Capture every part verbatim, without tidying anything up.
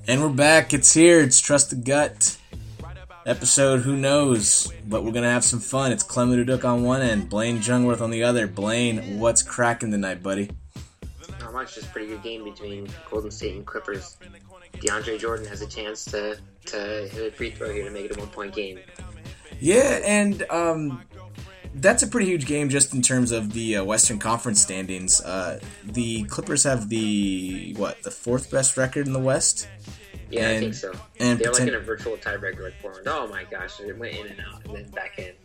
And we're back. It's here. It's Trust the Gut. Episode Who Knows? But we're going to have some fun. It's Clement Uduk on one end, Blaine Jungworth on the other. Blaine, what's cracking tonight, buddy? Not much. Just a pretty good game between Golden State and Clippers. DeAndre Jordan has a chance to, to hit a free throw here to make it a one-point game. Yeah, and um, that's a pretty huge game just in terms of the uh, Western Conference standings. Uh, the Clippers have the, what, the fourth best record in the West? Yeah, and, I think so. And They're poten- like in a virtual tiebreaker like four. Oh my gosh, it went in and out and then back in.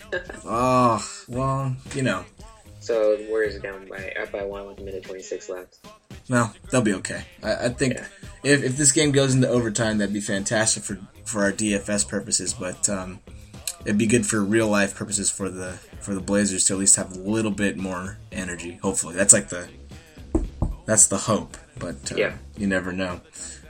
Oh, well, you know. So the Warriors are down by up by one with a minute twenty-six left. Well, they'll be okay. I, I think yeah. if if this game goes into overtime, that'd be fantastic for, for our D F S purposes. But um, it'd be good for real life purposes for the for the Blazers to at least have a little bit more energy. Hopefully, that's like the that's the hope. But uh, yeah. you never know.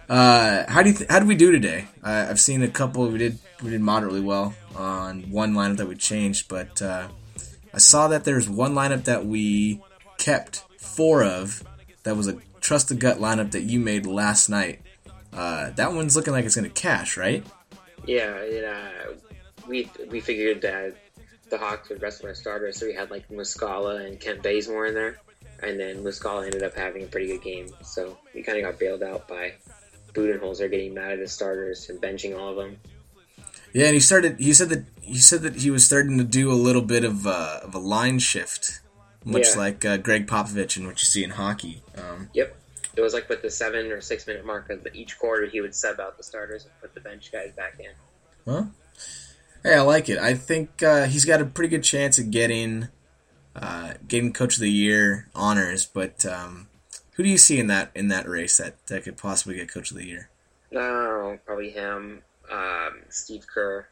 Uh, how do you th- how did we do today? Uh, I've seen a couple. We did we did moderately well on one lineup that we changed, but uh, I saw that there's one lineup that we kept four of. That was a Trust the Gut lineup that you made last night. Uh, that one's looking like it's going to cash, right? Yeah, it, uh, we we figured that the Hawks would rest their starters, so we had like Muscala and Kent Bazemore in there, and then Muscala ended up having a pretty good game, so we kind of got bailed out by Budenholzer getting mad at his starters and benching all of them. Yeah, and he started. He said that he said that he was starting to do a little bit of uh, of a line shift, much yeah. like uh, Greg Popovich and what you see in hockey. Um, yep, it was like with the seven or six minute mark of the, each quarter, he would sub out the starters and put the bench guys back in. Well, hey, I like it. I think uh, he's got a pretty good chance of getting uh, getting Coach of the Year honors, but. Um, Who do you see in that in that race that, that could possibly get Coach of the Year? No, probably him, um, Steve Kerr,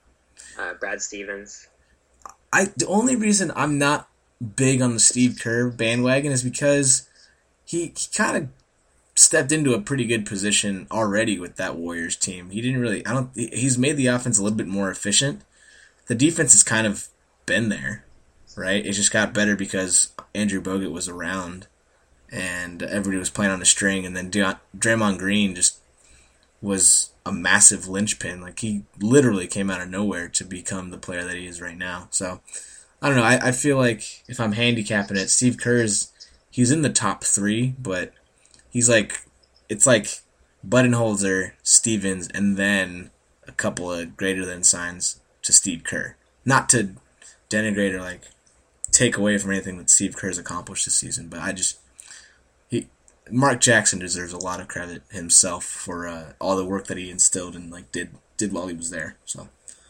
uh, Brad Stevens. I the only reason I'm not big on the Steve Kerr bandwagon is because he, he kind of stepped into a pretty good position already with that Warriors team. He didn't really. I don't. He's made the offense a little bit more efficient. The defense has kind of been there, right? It just got better because Andrew Bogut was around. And everybody was playing on a string, and then De- Draymond Green just was a massive linchpin. Like, he literally came out of nowhere to become the player that he is right now. So, I don't know. I, I feel like if I'm handicapping it, Steve Kerr's, he's in the top three, but he's like, it's like Budenholzer, Stevens, and then a couple of greater than signs to Steve Kerr. Not to denigrate or, like, take away from anything that Steve Kerr's accomplished this season, but I just... He, Mark Jackson deserves a lot of credit himself for uh, all the work that he instilled and like did did while he was there. So,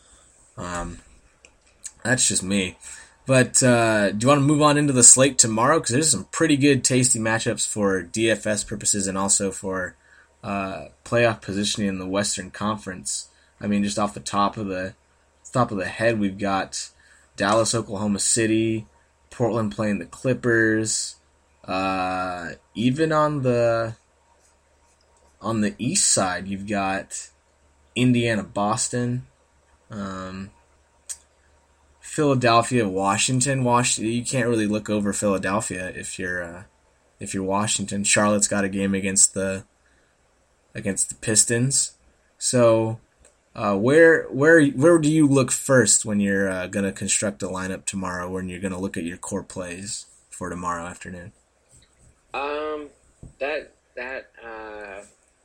um, that's just me. But uh, do you want to move on into the slate tomorrow? Because there's some pretty good, tasty matchups for D F S purposes and also for uh, playoff positioning in the Western Conference. I mean, just off the top of the top of the head, we've got Dallas, Oklahoma City, Portland playing the Clippers. Uh, even on the on the east side, you've got Indiana, Boston, um, Philadelphia, Washington. Washington, you can't really look over Philadelphia if you're uh, if you're Washington. Charlotte's got a game against the against the Pistons. So, uh, where where where do you look first when you're uh, gonna construct a lineup tomorrow? When you're gonna look at your core plays for tomorrow afternoon? Um, that, that, uh,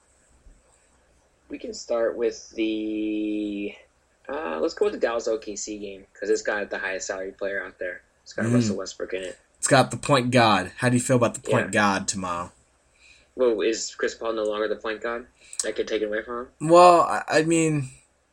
we can start with the, uh, let's go with the Dallas O K C game, because it's got the highest salary player out there. It's got mm. Russell Westbrook in it. It's got the point guard. How do you feel about the point yeah. guard tomorrow? Well, is Chris Paul no longer the point guard? That could take it away from him? Well, I, I mean,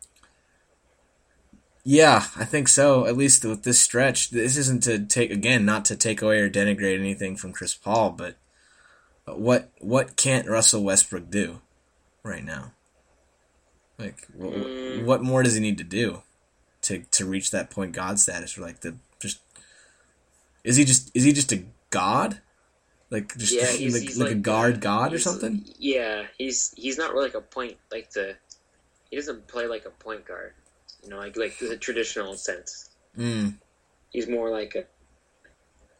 yeah, I think so, at least with this stretch. This isn't to take, again, not to take away or denigrate anything from Chris Paul, but What what can't Russell Westbrook do right now? Like, mm. what more does he need to do to to reach that point god status? Or like the just is he just is he just a god? Like just yeah, he's, like, he's like, like a guard uh, god or something? Yeah, he's he's not really like a point like the he doesn't play like a point guard, you know, like like the traditional sense. Mm. He's more like a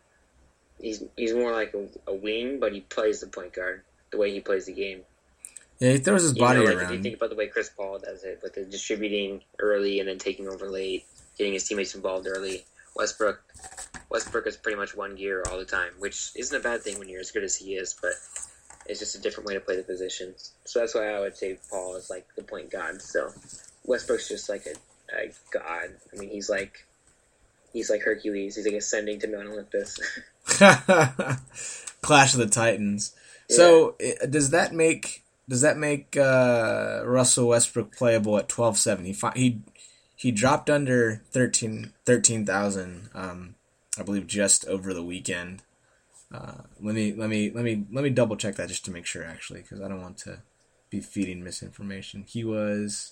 He's he's more like a, a wing, but he plays the point guard the way he plays the game. Yeah, he throws his You body know, like if you around. think about the way Chris Paul does it, with the distributing early and then taking over late, getting his teammates involved early. Westbrook, Westbrook is pretty much one gear all the time, which isn't a bad thing when you're as good as he is, but it's just a different way to play the position. So that's why I would say Paul is like the point guard. So Westbrook's just like a, a god. I mean, he's like he's like Hercules. He's like ascending to Mount Olympus. Clash of the Titans. Yeah. So i- does that make does that make uh, Russell Westbrook playable at twelve seven? He fi- he he dropped under thirteen thousand, um, I believe, just over the weekend. Uh, let me let me let me let me double check that just to make sure, actually, because I don't want to be feeding misinformation. He was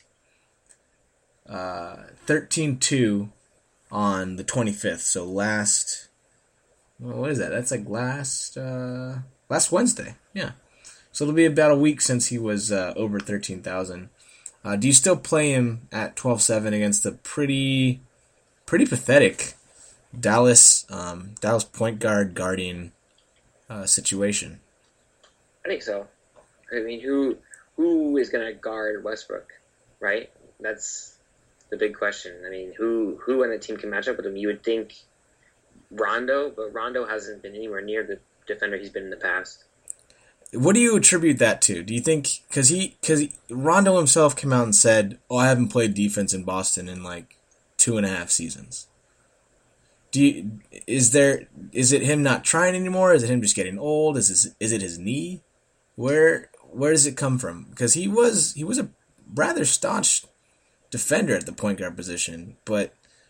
uh, thirteen two on the twenty-fifth, so last. Well, what is that? That's like last uh, last Wednesday. Yeah, so it'll be about a week since he was uh, over thirteen thousand. Uh, do you still play him at twelve seven against a pretty pretty pathetic Dallas um, Dallas point guard guarding uh, situation? I think so. I mean, who who is going to guard Westbrook, right? That's the big question. I mean, who who on the team can match up with him? You would think Rondo, but Rondo hasn't been anywhere near the defender he's been in the past. What do you attribute that to? Do you think because he because Rondo himself came out and said, "Oh, I haven't played defense in Boston in like two and a half seasons." Do you, is there is it him not trying anymore? Is it him just getting old? Is his, is it his knee? Where where does it come from? Because he was he was a rather staunch defender at the point guard position, but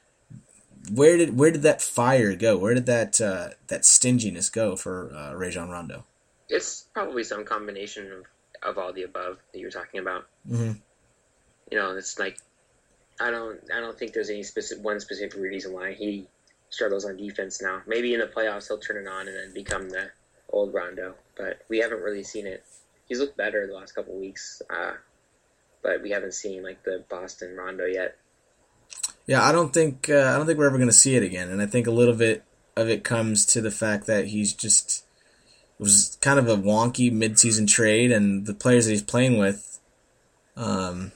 where did where did that fire go? Where did that uh, that stinginess go for uh, Rajon Rondo? It's probably some combination of, of all the above that you're talking about. Mm-hmm. You know, it's like I don't I don't think there's any specific one specific reason why he struggles on defense now. Maybe in the playoffs he'll turn it on and then become the old Rondo, but we haven't really seen it. He's looked better the last couple of weeks, uh, but we haven't seen like the Boston Rondo yet. Yeah, I don't think uh, I don't think we're ever going to see it again, and I think a little bit of it comes to the fact that he's just it was kind of a wonky midseason trade, and the players that he's playing with, um,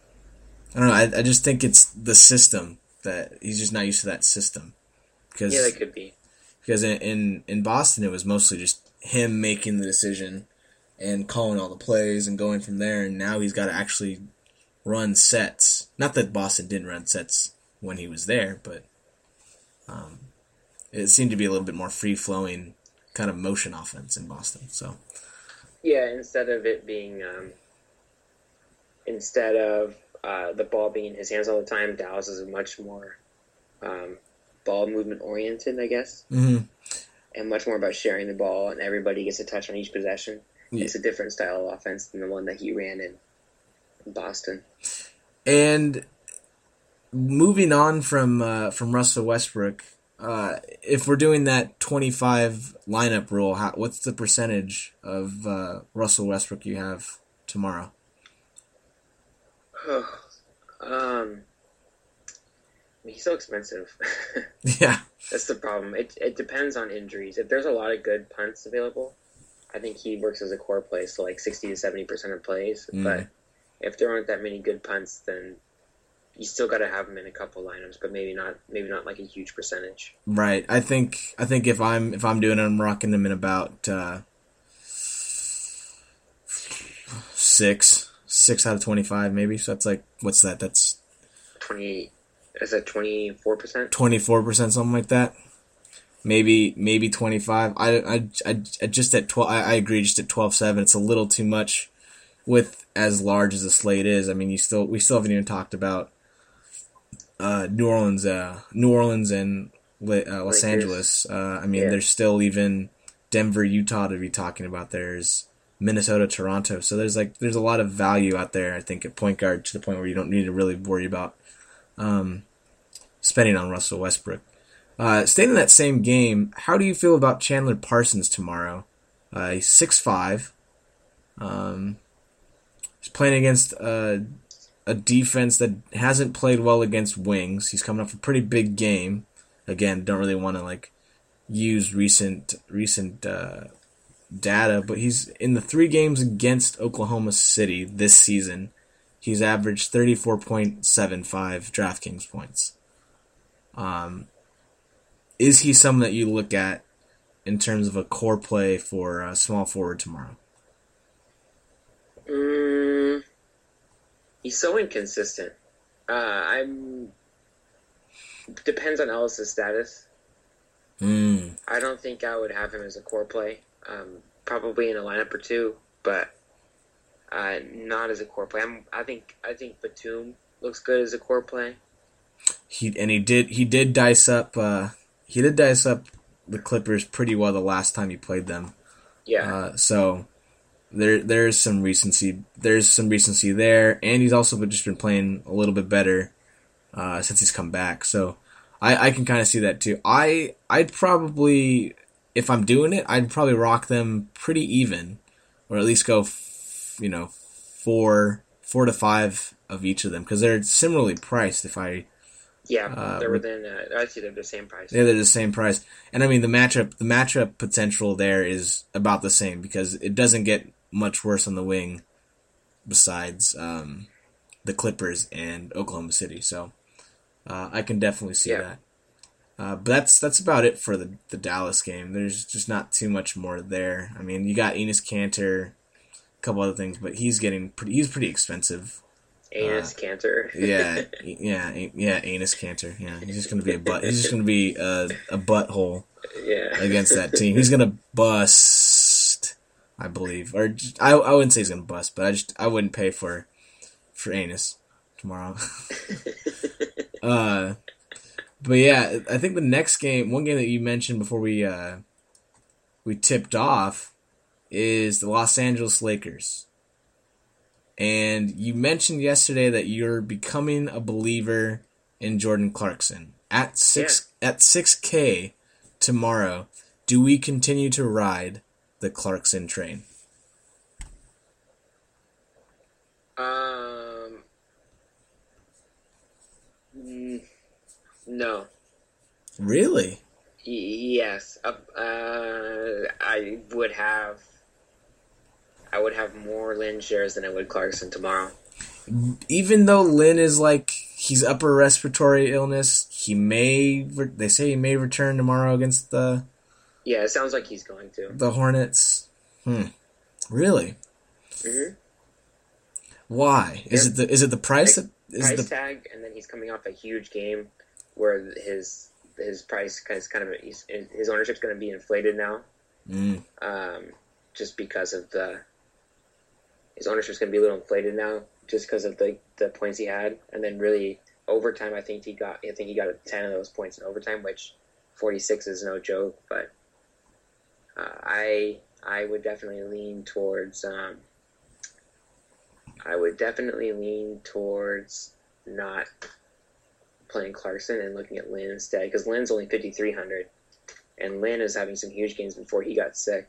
I don't know. I, I just think it's the system that he's just not used to that system. Because, yeah, that could be. Because in, in in Boston, it was mostly just him making the decision and calling all the plays and going from there, and now he's got to actually run sets. Not that Boston didn't run sets when he was there, but um, it seemed to be a little bit more free-flowing kind of motion offense in Boston. So yeah, instead of it being um, instead of uh, the ball being in his hands all the time, Dallas is much more um, ball movement oriented, I guess, mm-hmm. and much more about sharing the ball, and everybody gets a touch on each possession. Yeah. It's a different style of offense than the one that he ran in Boston. And moving on from uh, from Russell Westbrook, uh, if we're doing that twenty-five lineup rule, how, what's the percentage of uh, Russell Westbrook you have tomorrow? um, he's so expensive. Yeah, that's the problem. It it depends on injuries. If there's a lot of good punts available, I think he works as a core play, so like sixty to seventy percent of plays. Mm. But if there aren't that many good punts, then you still got to have him in a couple lineups, but maybe not. Maybe not like a huge percentage. Right. I think. I think if I'm if I'm doing it, I'm rocking him in about uh, six, six out of twenty-five, maybe. So that's like, what's that? That's twenty. Is that twenty-four percent? Twenty-four percent, something like that. Maybe maybe twenty-five. I, I, I, I just at twelve. I, I agree. Just at twelve seven, it's a little too much. With as large as the slate is, I mean, you still we still haven't even talked about uh, New Orleans, uh, New Orleans and uh, Los Angeles. Uh, I mean, yeah. There's still even Denver, Utah to be talking about. There's Minnesota, Toronto. So there's like there's a lot of value out there. I think at point guard to the point where you don't need to really worry about um, spending on Russell Westbrook. Uh, staying in that same game, how do you feel about Chandler Parsons tomorrow? Uh, he's six five. Um, he's playing against uh, a defense that hasn't played well against wings. He's coming off a pretty big game. Again, don't really want to like use recent recent uh, data, but he's in the three games against Oklahoma City this season. He's averaged thirty-four point seven five DraftKings points. Um, is he someone that you look at in terms of a core play for uh, small forward tomorrow? Mm, he's so inconsistent. Uh, I'm depends on Ellis' status. Mm. I don't think I would have him as a core play. Um, probably in a lineup or two, but uh, not as a core play. I'm, I think I think Batum looks good as a core play. He and he did he did dice up uh, he did dice up the Clippers pretty well the last time he played them. Yeah. Uh, so there there's some recency there's some recency there, and he's also just been playing a little bit better uh, since he's come back. So I, I can kind of see that too. I I'd probably, if I'm doing it, I'd probably rock them pretty even, or at least go f- you know four four to five of each of them because they're similarly priced. If I Yeah, Uh, they're within. Uh, I see they're the same price. Yeah, they're the same price, and I mean the matchup. The matchup potential there is about the same because it doesn't get much worse on the wing, besides um, the Clippers and Oklahoma City. So uh, I can definitely see Yeah. that. Uh, but that's that's about it for the the Dallas game. There's just not too much more there. I mean, you got Enes Kanter, a couple other things, but he's getting pretty. He's pretty expensive. Anus Uh, Cantor. Yeah, yeah, yeah. Anus Cantor. Yeah, he's just gonna be a butt. He's just gonna be a, a butthole Yeah. against that team. He's gonna bust, I believe, or just, I I wouldn't say he's gonna bust, but I just I wouldn't pay for for Anus tomorrow. uh, but yeah, I think the next game, one game that you mentioned before we uh we tipped off, is the Los Angeles Lakers. And you mentioned yesterday that you're becoming a believer in Jordan Clarkson. At six yeah. at six K tomorrow, do we continue to ride the Clarkson train? Um, no. Really? Y- yes. Uh, uh, I would have. I would have more Lynn shares than I would Clarkson tomorrow. Even though Lynn is like he's upper respiratory illness, he may. They say he may return tomorrow against the. Yeah, it sounds like he's going to. The Hornets. Hmm. Really? Mm-hmm. Why? Is yeah. it the is it the price? Like, that, is price the... tag, and then he's coming off a huge game where his his price is kind of he's, his ownership's going to be inflated now. Mm. Um, just because of the his ownership's going to be a little inflated now, just because of the the points he had, and then really overtime. I think he got I think he got ten of those points in overtime, which forty-six is no joke. But uh, I I would definitely lean towards. Um, I would definitely lean towards not playing Clarkson and looking at Lynn instead, because Lynn's only fifty-three hundred, and Lynn is having some huge games before he got sick.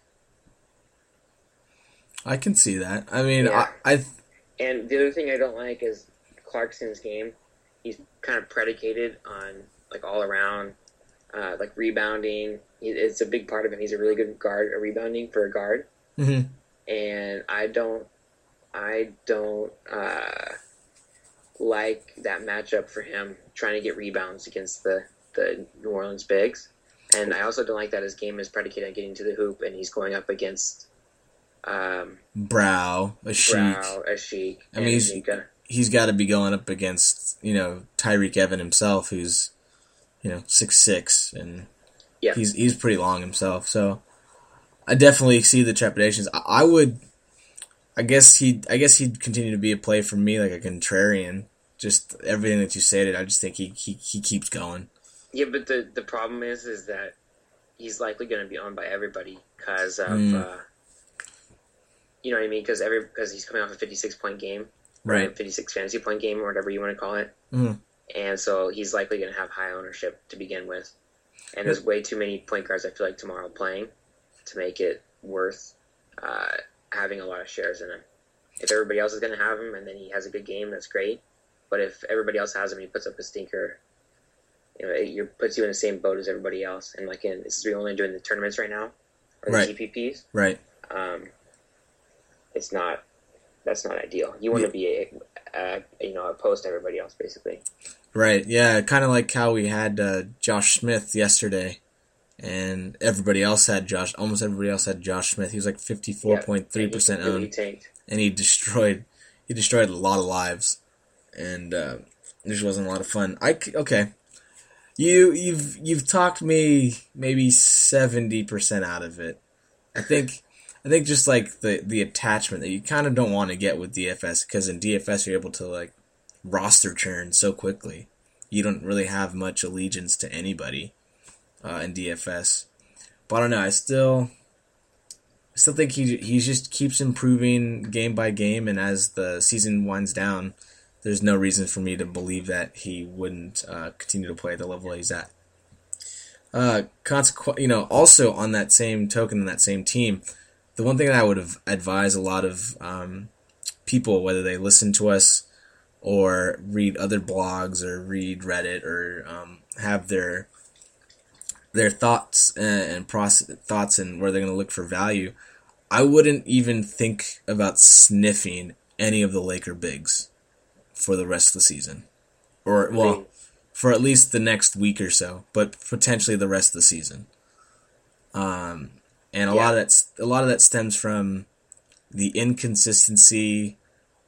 I can see that. I mean, yeah. I, I. And the other thing I don't like is Clarkson's game. He's kind of predicated on like all around, uh, like rebounding. It's a big part of him. He's a really good guard, a rebounding for a guard. Mm-hmm. And I don't, I don't uh, like that matchup for him trying to get rebounds against the the New Orleans bigs. And I also don't like that his game is predicated on getting to the hoop, and he's going up against. Um, Brow, Ashik. Brow, Ashik. I mean, he's, he's got to be going up against, you know, Tyreek Evans himself, who's, you know, six six, and yeah. he's he's pretty long himself. So I definitely see the trepidations. I, I would, I guess he, I guess he'd continue to be a play for me, like a contrarian. Just everything that you stated, I just think he he, he keeps going. Yeah, but the the problem is, is that he's likely going to be owned by everybody because of. Mm. Uh, You know what I mean? Because every because he's coming off a fifty-six point game, right? fifty-six fantasy point game, or whatever you want to call it. Mm-hmm. And so he's likely going to have high ownership to begin with. And there's way too many point guards I feel like tomorrow playing to make it worth uh, having a lot of shares in him. If everybody else is going to have him and then he has a good game, that's great. But if everybody else has him, he puts up a stinker. You know, it, it puts you in the same boat as everybody else. And like in this is we're only doing the tournaments right now. or the right. G P Ps. Right. Um, it's not. That's not ideal. You want to be a, a you know opposed to everybody else, basically. Right. Yeah. Kind of like how we had uh, Josh Smith yesterday, and everybody else had Josh. Almost everybody else had Josh Smith. He was like fifty-four point three percent owned, tanked. and he destroyed. He destroyed a lot of lives, and uh, it just wasn't a lot of fun. I okay. You you've you've talked me maybe seventy percent out of it. I think I think just like the, the attachment that you kind of don't want to get with D F S, because in D F S you're able to like roster churn so quickly. You don't really have much allegiance to anybody uh, in D F S. But I don't know. I still I still think he he just keeps improving game by game, and as the season winds down, there's no reason for me to believe that he wouldn't uh, continue to play at the level he's at. Uh, consequ- you know, also on that same token, in that same team, the one thing that I would have advised a lot of um, people, whether they listen to us or read other blogs or read Reddit or um, have their their thoughts and, and process thoughts and where they're going to look for value, I wouldn't even think about sniffing any of the Laker bigs for the rest of the season, or well, for at least the next week or so, but potentially the rest of the season. Um, and a yeah. lot of that, a lot of that stems from the inconsistency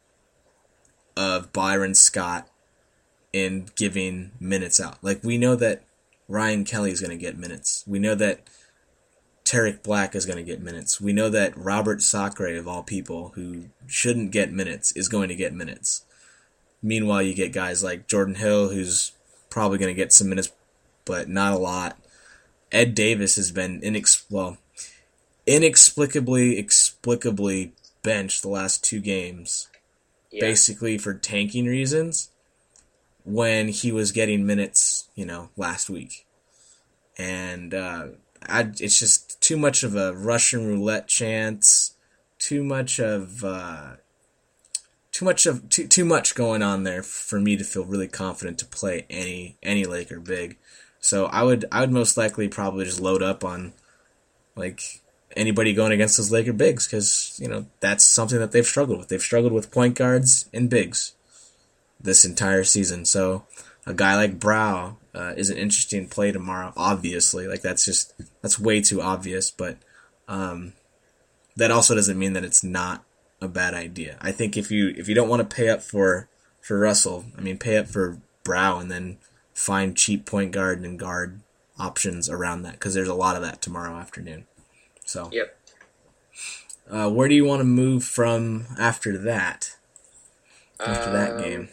of Byron Scott in giving minutes out. Like, we know that Ryan Kelly is going to get minutes. We know that Tarek Black is going to get minutes. We know that Robert Sacre, of all people, who shouldn't get minutes, is going to get minutes. Meanwhile, you get guys like Jordan Hill, who's probably going to get some minutes, but not a lot. Ed Davis has been inex- well, inexplicably, explicably benched the last two games, yeah. basically for tanking reasons, when he was getting minutes, you know, last week. And uh, I, it's just too much of a Russian roulette chance, too much of... Uh, Too much of too too much going on there for me to feel really confident to play any any Laker big. So I would I would most likely probably just load up on like anybody going against those Laker bigs, because you know that's something that they've struggled with. They've struggled with point guards and bigs this entire season. So a guy like Brow uh, is an interesting play tomorrow. Obviously, like that's just that's way too obvious. But um, that also doesn't mean that it's not a bad idea. I think if you if you don't want to pay up for for Russell, I mean pay up for Brow and then find cheap point guard and guard options around that, because there's a lot of that tomorrow afternoon. So yep. Uh, where do you want to move from after that? After um, that game,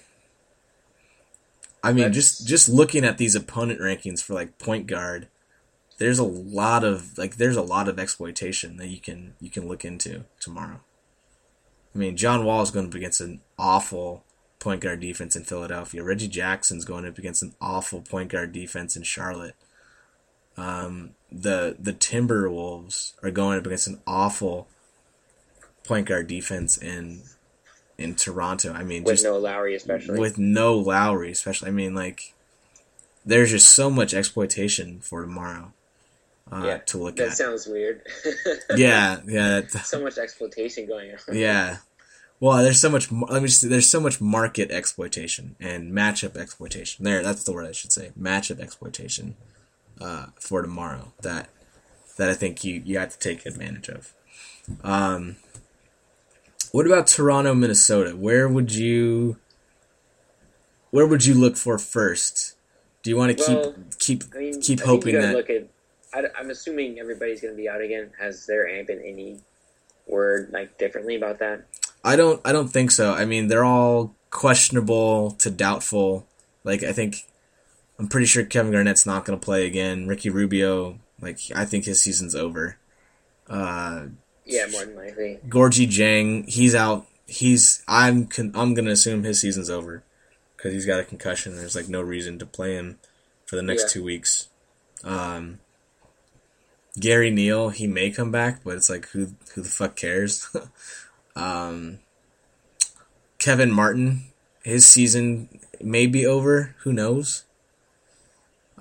I mean just just looking at these opponent rankings for like point guard, there's a lot of like there's a lot of exploitation that you can you can look into tomorrow. I mean, John Wall is going up against an awful point guard defense in Philadelphia. Reggie Jackson's going up against an awful point guard defense in Charlotte. Um, the the Timberwolves are going up against an awful point guard defense in in Toronto. I mean, with just no Lowry, especially with no Lowry, especially. I mean, like there's just so much exploitation for tomorrow. Uh, yeah, to look that at. That sounds weird. yeah, yeah. So much exploitation going on. Yeah. Well, there's so much. Let me just say, there's so much market exploitation and matchup exploitation. There, that's the word I should say. Matchup exploitation uh, for tomorrow. That that I think you, you have to take advantage of. Um, what about Toronto, Minnesota? Where would you where would you look for first? Do you want to well, keep keep I mean, keep I hoping think you that? Look at, I, I'm assuming everybody's going to be out again. Has there been any word like differently about that? I don't. I don't think so. I mean, they're all questionable to doubtful. Like, I think, I'm pretty sure Kevin Garnett's not going to play again. Ricky Rubio, like, I think his season's over. Uh, yeah, more than likely. Gorgie Jang, he's out. He's. I'm. Con- I'm going to assume his season's over because he's got a concussion. There's like no reason to play him for the next yeah. two weeks. Um. Gary Neal, he may come back, but it's like, who who the fuck cares? um, Kevin Martin, his season may be over. Who knows?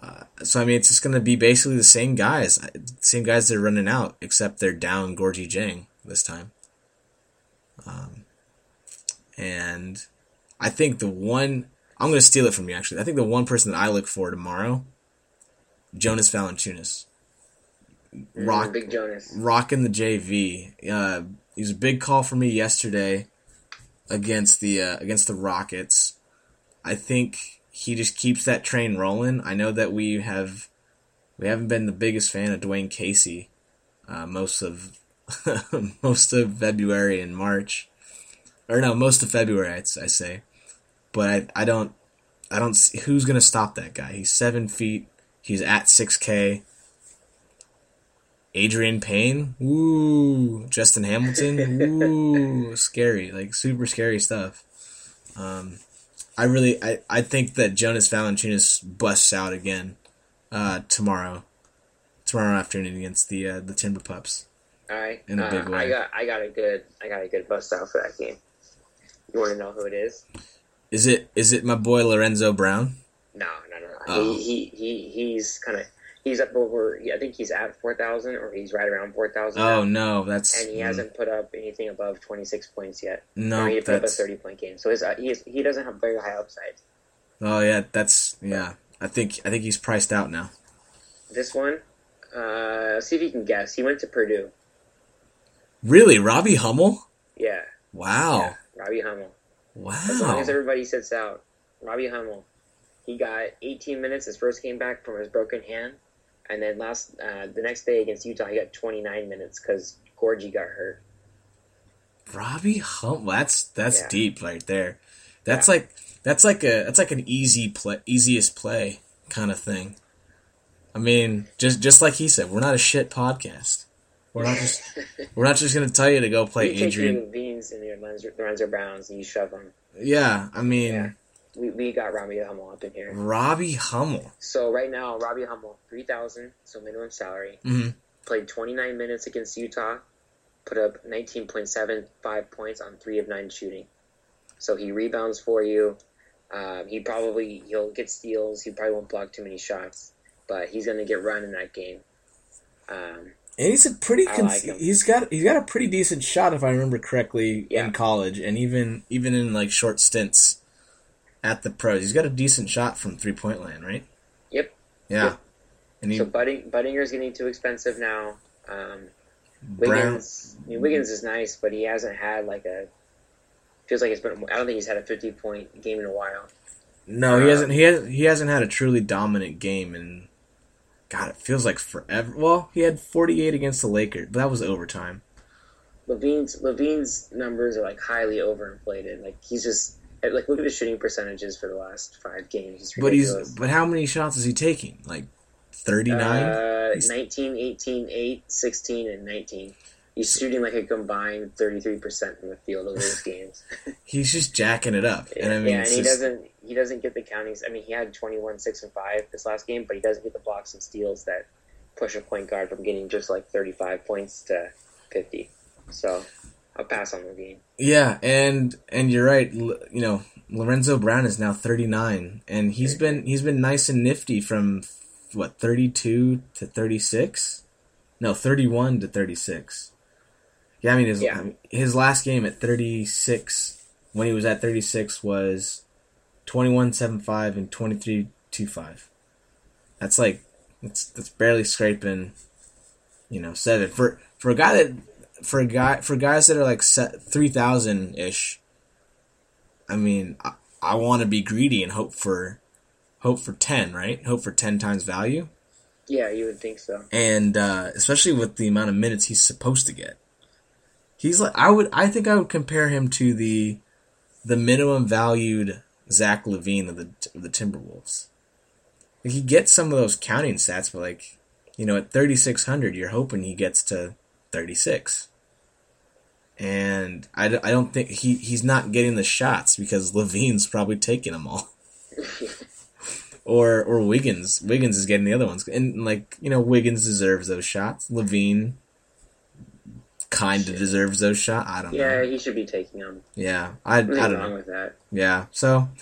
Uh, so, I mean, it's just going to be basically the same guys. Same guys that are running out, except they're down Gorgie Jang this time. Um, and I think the one... I'm going to steal it from you, actually. I think the one person that I look for tomorrow, Jonas Valanciunas. Rock, mm, Big Jonas. Rocking the J V. Uh, he was a big call for me yesterday against the uh, against the Rockets. I think he just keeps that train rolling. I know that we have we haven't been the biggest fan of Dwayne Casey uh, most of most of February and March, or no, most of February I'd, I say. But I, I don't I don't see who's gonna stop that guy. He's seven feet. He's at six K. Adrian Payne, woo. Justin Hamilton, woo. Scary, like super scary stuff. Um, I really, I, I think that Jonas Valanciunas busts out again uh, tomorrow, tomorrow afternoon against the uh, the Timber Pups. All right, in a uh, big way. I got, I got a good, I got a good bust out for that game. You want to know who it is? Is it, is it my boy Lorenzo Brown? No, no, no, no. Oh. He, he, he, he's kind of. He's up over, I think he's at four thousand, or he's right around four thousand. Oh, no, that's... And he mm. hasn't put up anything above twenty-six points yet. No, I mean, he put that's... up a thirty-point game. So his, uh, he, is, he doesn't have very high upside. Oh, yeah, that's... Yeah, I think I think he's priced out now. This one, uh, see if you can guess. He went to Purdue. Really? Robbie Hummel? Yeah. Wow. Yeah, Robbie Hummel. Wow. As long as everybody sits out. Robbie Hummel. He got eighteen minutes his first game back from his broken hand. And then last, uh, the next day against Utah, he got twenty-nine minutes because Gorgie got hurt. Robbie Hummel, that's that's yeah. deep right there. That's yeah. like that's like a that's like an easy play, easiest play kind of thing. I mean, just just like he said, we're not a shit podcast. We're not just we're not just gonna tell you to go play you Adrian. You take the Beans and your Lorenzo, Lorenzo Browns and you shove them. Yeah, I mean. Yeah. We we got Robbie Hummel up in here. Robbie Hummel. So right now, Robbie Hummel, three thousand, so minimum salary. Mm-hmm. Played twenty-nine minutes against Utah. Put up nineteen point seven five points on three of nine shooting. So he rebounds for you. Um, he probably, he'll get steals. He probably won't block too many shots. But he's going to get run in that game. Um, and he's a pretty, I cons- like him. he's got he's got a pretty decent shot if I remember correctly yeah. in college. And even even in like short stints at the pros. He's got a decent shot from three-point land, right? Yep. Yeah. Yep. And he, so Budding, Buddinger's getting too expensive now. Um, Wiggins, I mean, Wiggins is nice, but he hasn't had like a. Feels like it's been. I don't think he's had a fifty-point game in a while. No, um, he hasn't. He has. He hasn't had a truly dominant game in. God, it feels like forever. Well, he had forty-eight against the Lakers, but that was overtime. Levine's Levine's numbers are like highly overinflated. Like he's just. Like, look at his shooting percentages for the last five games. It's but he's but how many shots is he taking? Like thirty-nine? Uh, nineteen, eighteen, eight, sixteen, and nineteen. He's shooting like a combined thirty-three percent from the field over those games. He's just jacking it up. And I mean, yeah, and he just... doesn't he doesn't get the countings. I mean, he had twenty-one, six, and five this last game, but he doesn't get the blocks and steals that push a point guard from getting just like thirty-five points to fifty. So I'll pass on the game. Yeah, and and you're right. You know, Lorenzo Brown is now thirty-nine, and he's been he's been nice and nifty from what thirty-two to thirty-six. No, thirty-one to thirty-six. Yeah, I mean his yeah. his last game at thirty-six, when he was at thirty-six, was twenty-one, seven, five, and twenty-three, two, five. That's like that's that's barely scraping, you know, seven for for a guy that. For a guy, for guys that are like three thousand ish, I mean, I, I want to be greedy and hope for, hope for ten, right? Hope for ten times value. Yeah, you would think so. And uh, especially with the amount of minutes he's supposed to get, he's like I would. I think I would compare him to the, the minimum valued Zach LaVine of the of the Timberwolves. Like he gets some of those counting stats, but like, you know, at thirty-six hundred, you're hoping he gets to thirty-six. And I, I don't think he, he's not getting the shots because LaVine's probably taking them all. or or Wiggins. Wiggins is getting the other ones. And, like, you know, Wiggins deserves those shots. LaVine kind of deserves those shots. I don't yeah, know. Yeah, he should be taking them. Yeah. I, Nothing I don't wrong know. with that. Yeah. So,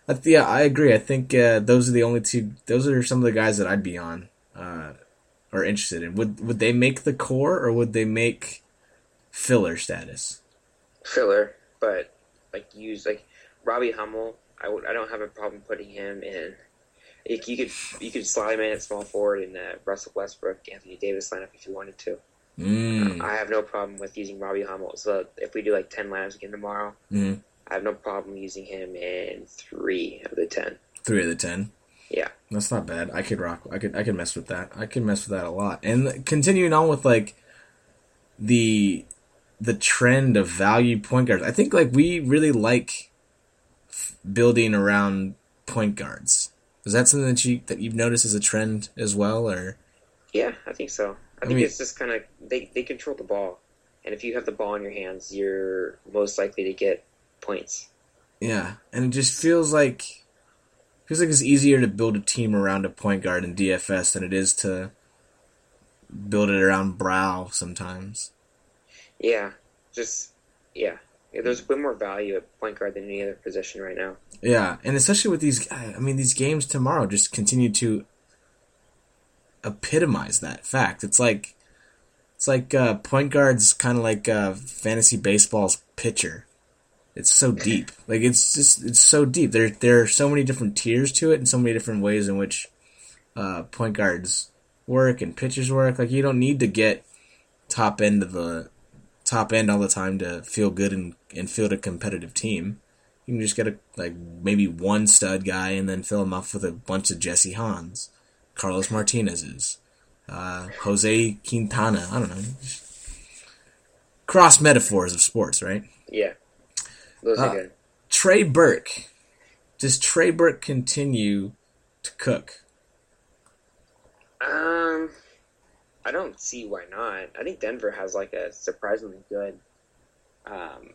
Uh, yeah, I agree. I think uh, those are the only two. Those are some of the guys that I'd be on uh, or interested in. Would would they make the core or would they make filler status? Filler, but like use like Robbie Hummel. I would. I don't have a problem putting him in. You, you could you could slide him in at small forward in the Russell Westbrook, Anthony Davis lineup if you wanted to. Mm. Uh, I have no problem with using Robbie Hummel. So if we do like ten lineups again tomorrow, Mm. I have no problem using him in three of the ten. Three of the ten. Yeah, that's not bad. I could rock. I could. I could mess with that. I could mess with that a lot. And continuing on with like the the trend of value point guards, I think like we really like f- building around point guards. Is that something that you that you've noticed as a trend as well, or? Yeah, I think so. I, I think mean, it's just kind of they they control the ball, and if you have the ball in your hands, you're most likely to get points. Yeah, and it just feels like feels like it's easier to build a team around a point guard in D F S than it is to build it around Brow sometimes. Yeah, just yeah. yeah. There's way more value at point guard than any other position right now. Yeah, and especially with these, I mean, these games tomorrow just continue to epitomize that fact. It's like it's like uh, point guard's kind of like uh, fantasy baseball's pitcher. It's so deep. Like it's just it's so deep. There there are so many different tiers to it, and so many different ways in which uh, point guards work and pitchers work. Like you don't need to get top end of the top end all the time to feel good and, and field a competitive team. You can just get a like maybe one stud guy and then fill him up with a bunch of Jesse Hans, Carlos Martinez's, uh, Jose Quintana. I don't know. Cross metaphors of sports, right? Yeah. Those are uh, good. Trey Burke. Does Trey Burke continue to cook? Um, I don't see why not. I think Denver has like a surprisingly good. Um,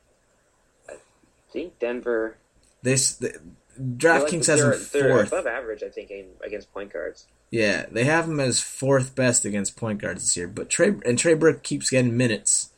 I think Denver. This the, DraftKings like, has him they're, they're fourth. above average, I think, against point guards. Yeah, they have him as fourth best against point guards this year. But Trey and Trey Burke keeps getting minutes,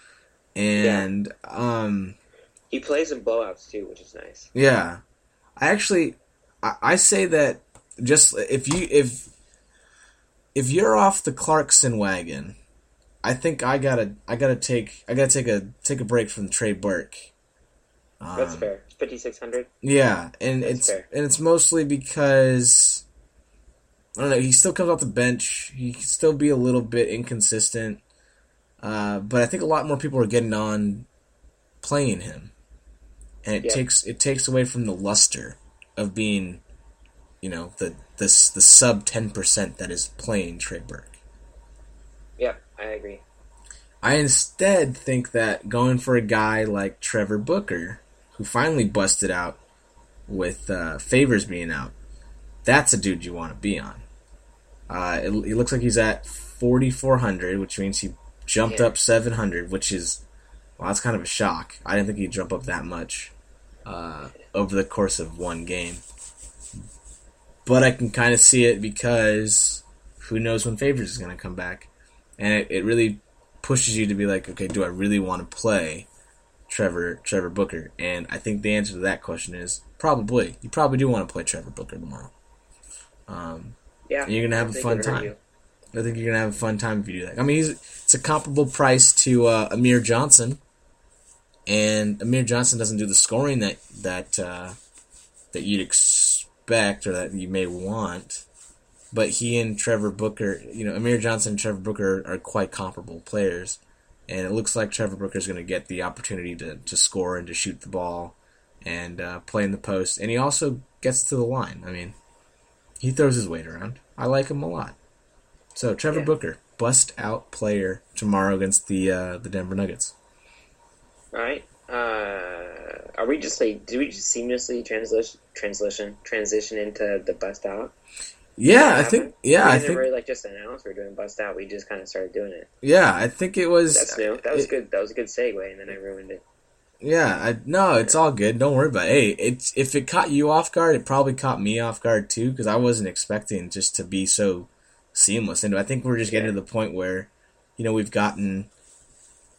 and yeah. um. He plays in blowouts too, which is nice. Yeah, I actually, I, I say that just if you if if you're off the Clarkson wagon, I think I gotta I gotta take I gotta take a take a break from Trey Burke. Um, That's fair. Fifty six hundred. Yeah, and That's it's fair. and it's mostly because I don't know. He still comes off the bench. He can still be a little bit inconsistent, uh, but I think a lot more people are getting on playing him. And it yeah. takes it takes away from the luster of being, you know, the the, the sub ten percent that is playing Trey Burke. Yeah, I agree. I instead think that going for a guy like Trevor Booker, who finally busted out with uh, Favors being out, that's a dude you want to be on. Uh, it, it looks like he's at forty-four hundred, which means he jumped yeah. up seven hundred, which is, well, that's kind of a shock. I didn't think he'd jump up that much. Uh, over the course of one game. But I can kind of see it because who knows when Favors is going to come back. And it, it really pushes you to be like, okay, do I really want to play Trevor Trevor Booker? And I think the answer to that question is probably. You probably do want to play Trevor Booker tomorrow. Um, yeah. And you're going to have a fun time. I think you're going to have a fun time if you do that. I mean, he's, it's a comparable price to uh, Amir Johnson. And Amir Johnson doesn't do the scoring that that uh, that you'd expect or that you may want, but he and Trevor Booker, you know, Amir Johnson and Trevor Booker are quite comparable players, and it looks like Trevor Booker is going to get the opportunity to, to score and to shoot the ball and uh, play in the post, and he also gets to the line. I mean, he throws his weight around. I like him a lot. So Trevor yeah. Booker, bust out player tomorrow against the uh, the Denver Nuggets. All right. Uh, are we just like? Do we just seamlessly translation translation transition into the bust out? Yeah, I think. Yeah, we I didn't think. Really like just announced we're doing bust out. We just kind of started doing it. Yeah, I think it was. That's new. That was it, good. That was a good segue, and then I ruined it. Yeah, I no, it's yeah. all good. Don't worry about it. Hey, it's if it caught you off guard, it probably caught me off guard too because I wasn't expecting just to be so seamless. And I think we're just getting yeah. to the point where, you know, we've gotten.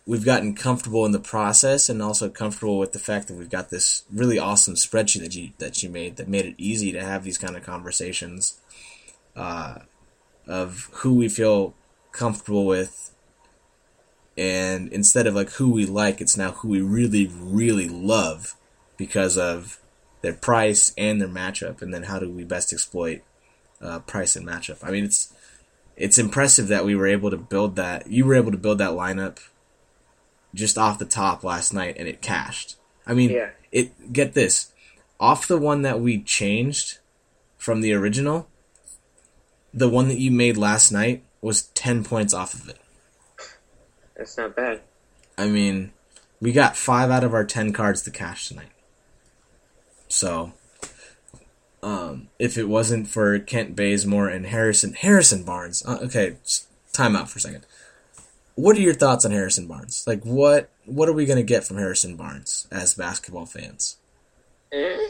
we've gotten comfortable in the process and also comfortable with the fact that we've got this really awesome spreadsheet that you that you made that made it easy to have these kind of conversations uh, of who we feel comfortable with, and instead of like who we like, it's now who we really really love because of their price and their matchup, and then how do we best exploit uh, price and matchup. I mean, it's it's impressive that we were able to build that. You were able to build that lineup just off the top last night, and it cashed. I mean, yeah. it. Get this, off the one that we changed from the original, the one that you made last night was ten points off of it. That's not bad. I mean, we got five out of our ten cards to cash tonight. So, um, if it wasn't for Kent Bazemore and Harrison Harrison Barnes, uh, okay, time out for a second. What are your thoughts on Harrison Barnes? Like, what what are we gonna get from Harrison Barnes as basketball fans? Eh?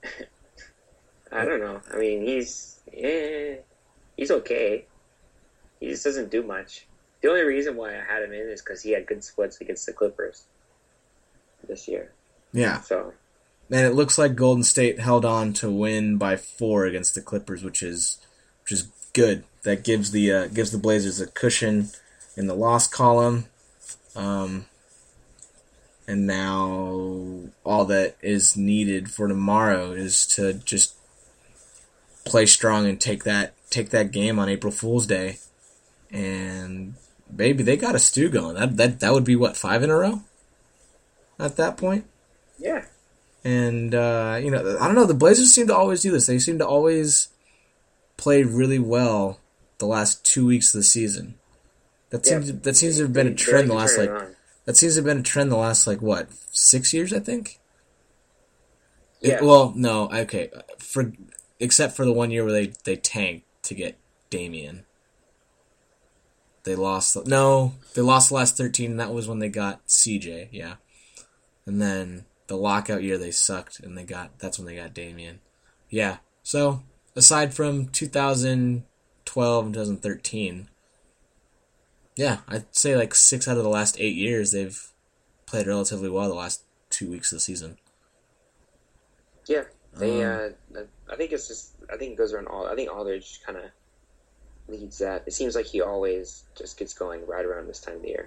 I don't know. I mean, he's eh, he's okay. He just doesn't do much. The only reason why I had him in is because he had good splits against the Clippers this year. Yeah. So. And it looks like Golden State held on to win by four against the Clippers, which is which is good. That gives the uh, gives the Blazers a cushion in the loss column. Um, and now all that is needed for tomorrow is to just play strong and take that take that game on April Fool's Day. And baby, they got a stew going. That that that would be what, five in a row at that point? Yeah. And, uh, you know, I don't know, the Blazers seem to always do this. They seem to always play really well the last two weeks of the season. That seems yeah. that seems to have been a trend the last, like, that seems to have been a trend the last, like, what, six years, I think? Yeah. It, well, no, okay, for except for the one year where they, they tanked to get Damian. They lost, no, they lost the last thirteen, and that was when they got C J, yeah. And then the lockout year they sucked, and they got that's when they got Damian. Yeah. So aside from two thousand twelve and twenty thirteen, yeah, I'd say like six out of the last eight years they've played relatively well the last two weeks of the season. Yeah, they. Um, Uh, I think it's just. I think it goes around all. I think Aldridge kind of leads that. It seems like he always just gets going right around this time of the year.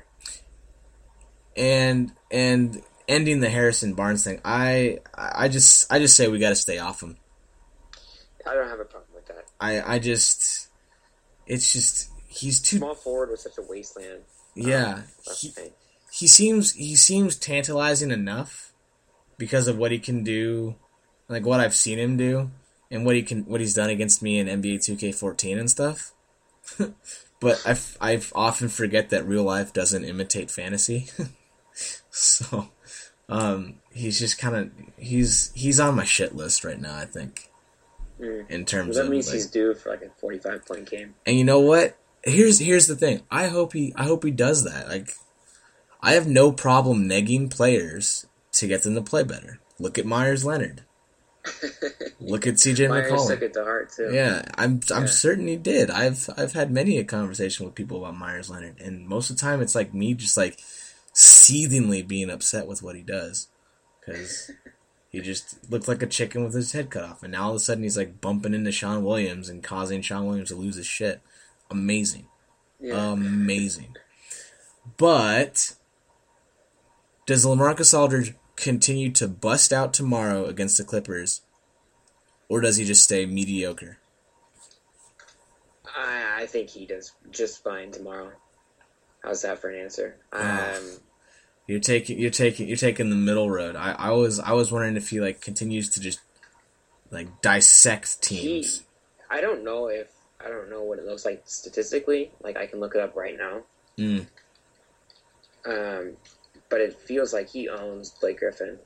And and. Ending the Harrison Barnes thing, I I just I just say we got to stay off him. I don't have a problem with that. I I just it's just he's too small forward was such a wasteland. Yeah, um, he, he seems he seems tantalizing enough because of what he can do, like what I've seen him do, and what he can what he's done against me in N B A two K fourteen and stuff. But I I often forget that real life doesn't imitate fantasy, so. Um, he's just kind of he's he's on my shit list right now. I think mm. in terms well, that of means like, he's due for like a forty-five point game. And you know what? Here's here's the thing. I hope he I hope he does that. Like, I have no problem negging players to get them to play better. Look at Myers Leonard. Look at C J Myers McCollum. took it to heart too. Yeah, I'm I'm yeah. certain he did. I've I've had many a conversation with people about Myers Leonard, and most of the time it's like me just like. seethingly being upset with what he does because he just looked like a chicken with his head cut off, and now all of a sudden he's like bumping into Sean Williams and causing Sean Williams to lose his shit. Amazing. Yeah. Amazing. But does LaMarcus Aldridge continue to bust out tomorrow against the Clippers, or does he just stay mediocre? I, I think he does just fine tomorrow. How's that for an answer? Um, you're taking you're taking you're taking the middle road. I, I was I was wondering if he like continues to just like dissect teams. He, I don't know if I don't know what it looks like statistically. Like I can look it up right now. Mm. Um, but it feels like he owns Blake Griffin.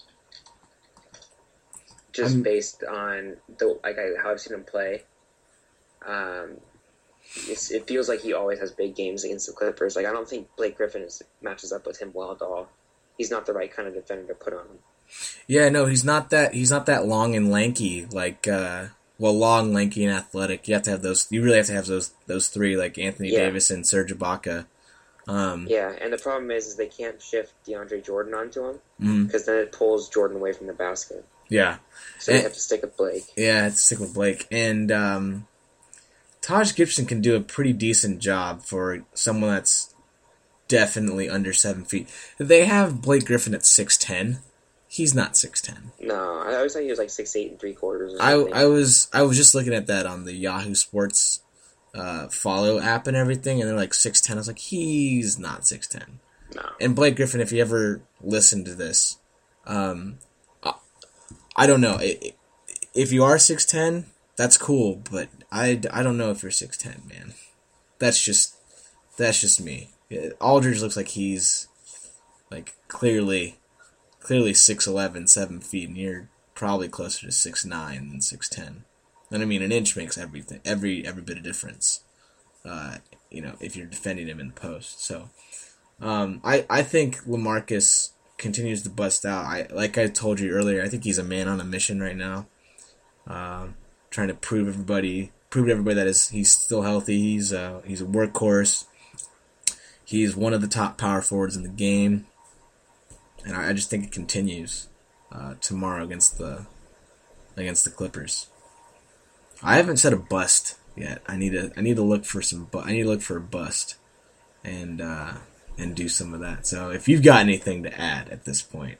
Just I'm, based on the like I, how I've seen him play. Um. It's, it feels like he always has big games against the Clippers. Like I don't think Blake Griffin is, matches up with him well at all. He's not the right kind of defender to put on him. Yeah, no, he's not that. He's not that long and lanky. Like, uh, well, long, lanky, and athletic. You have to have those. You really have to have those those three, like Anthony yeah. Davis and Serge Ibaka. Um, Yeah, and the problem is, is they can't shift DeAndre Jordan onto him mm, because then it pulls Jordan away from the basket. yeah, So they and, have to stick with Blake. yeah, it's stick with Blake and um, Taj Gibson can do a pretty decent job for someone that's definitely under seven feet. They have Blake Griffin at six ten. He's not six ten. No, I always thought he was like six eight and three quarters. Or I something. I was I was just looking at that on the Yahoo Sports uh, follow app and everything, and they're like six ten. I was like, he's not six ten. No. And Blake Griffin, if you ever listen to this, um, I, I don't know. If you are six ten, that's cool, but I, I don't know if you're six ten, man. That's just that's just me. Aldridge looks like he's like clearly clearly six eleven, seven feet, and you're probably closer to six nine than six ten. And I mean, an inch makes everything every every bit of difference. Uh, you know, if you're defending him in the post. So, um, I I think LaMarcus continues to bust out. I like I told you earlier. I think he's a man on a mission right now. Um, trying to prove everybody, prove to everybody that is he's still healthy. He's uh, he's a workhorse. He's one of the top power forwards in the game, and I, I just think it continues uh, tomorrow against the against the Clippers. I haven't said a bust yet. I need to I need to look for some. Bu- I need to look for a bust, and uh, and do some of that. So if you've got anything to add at this point.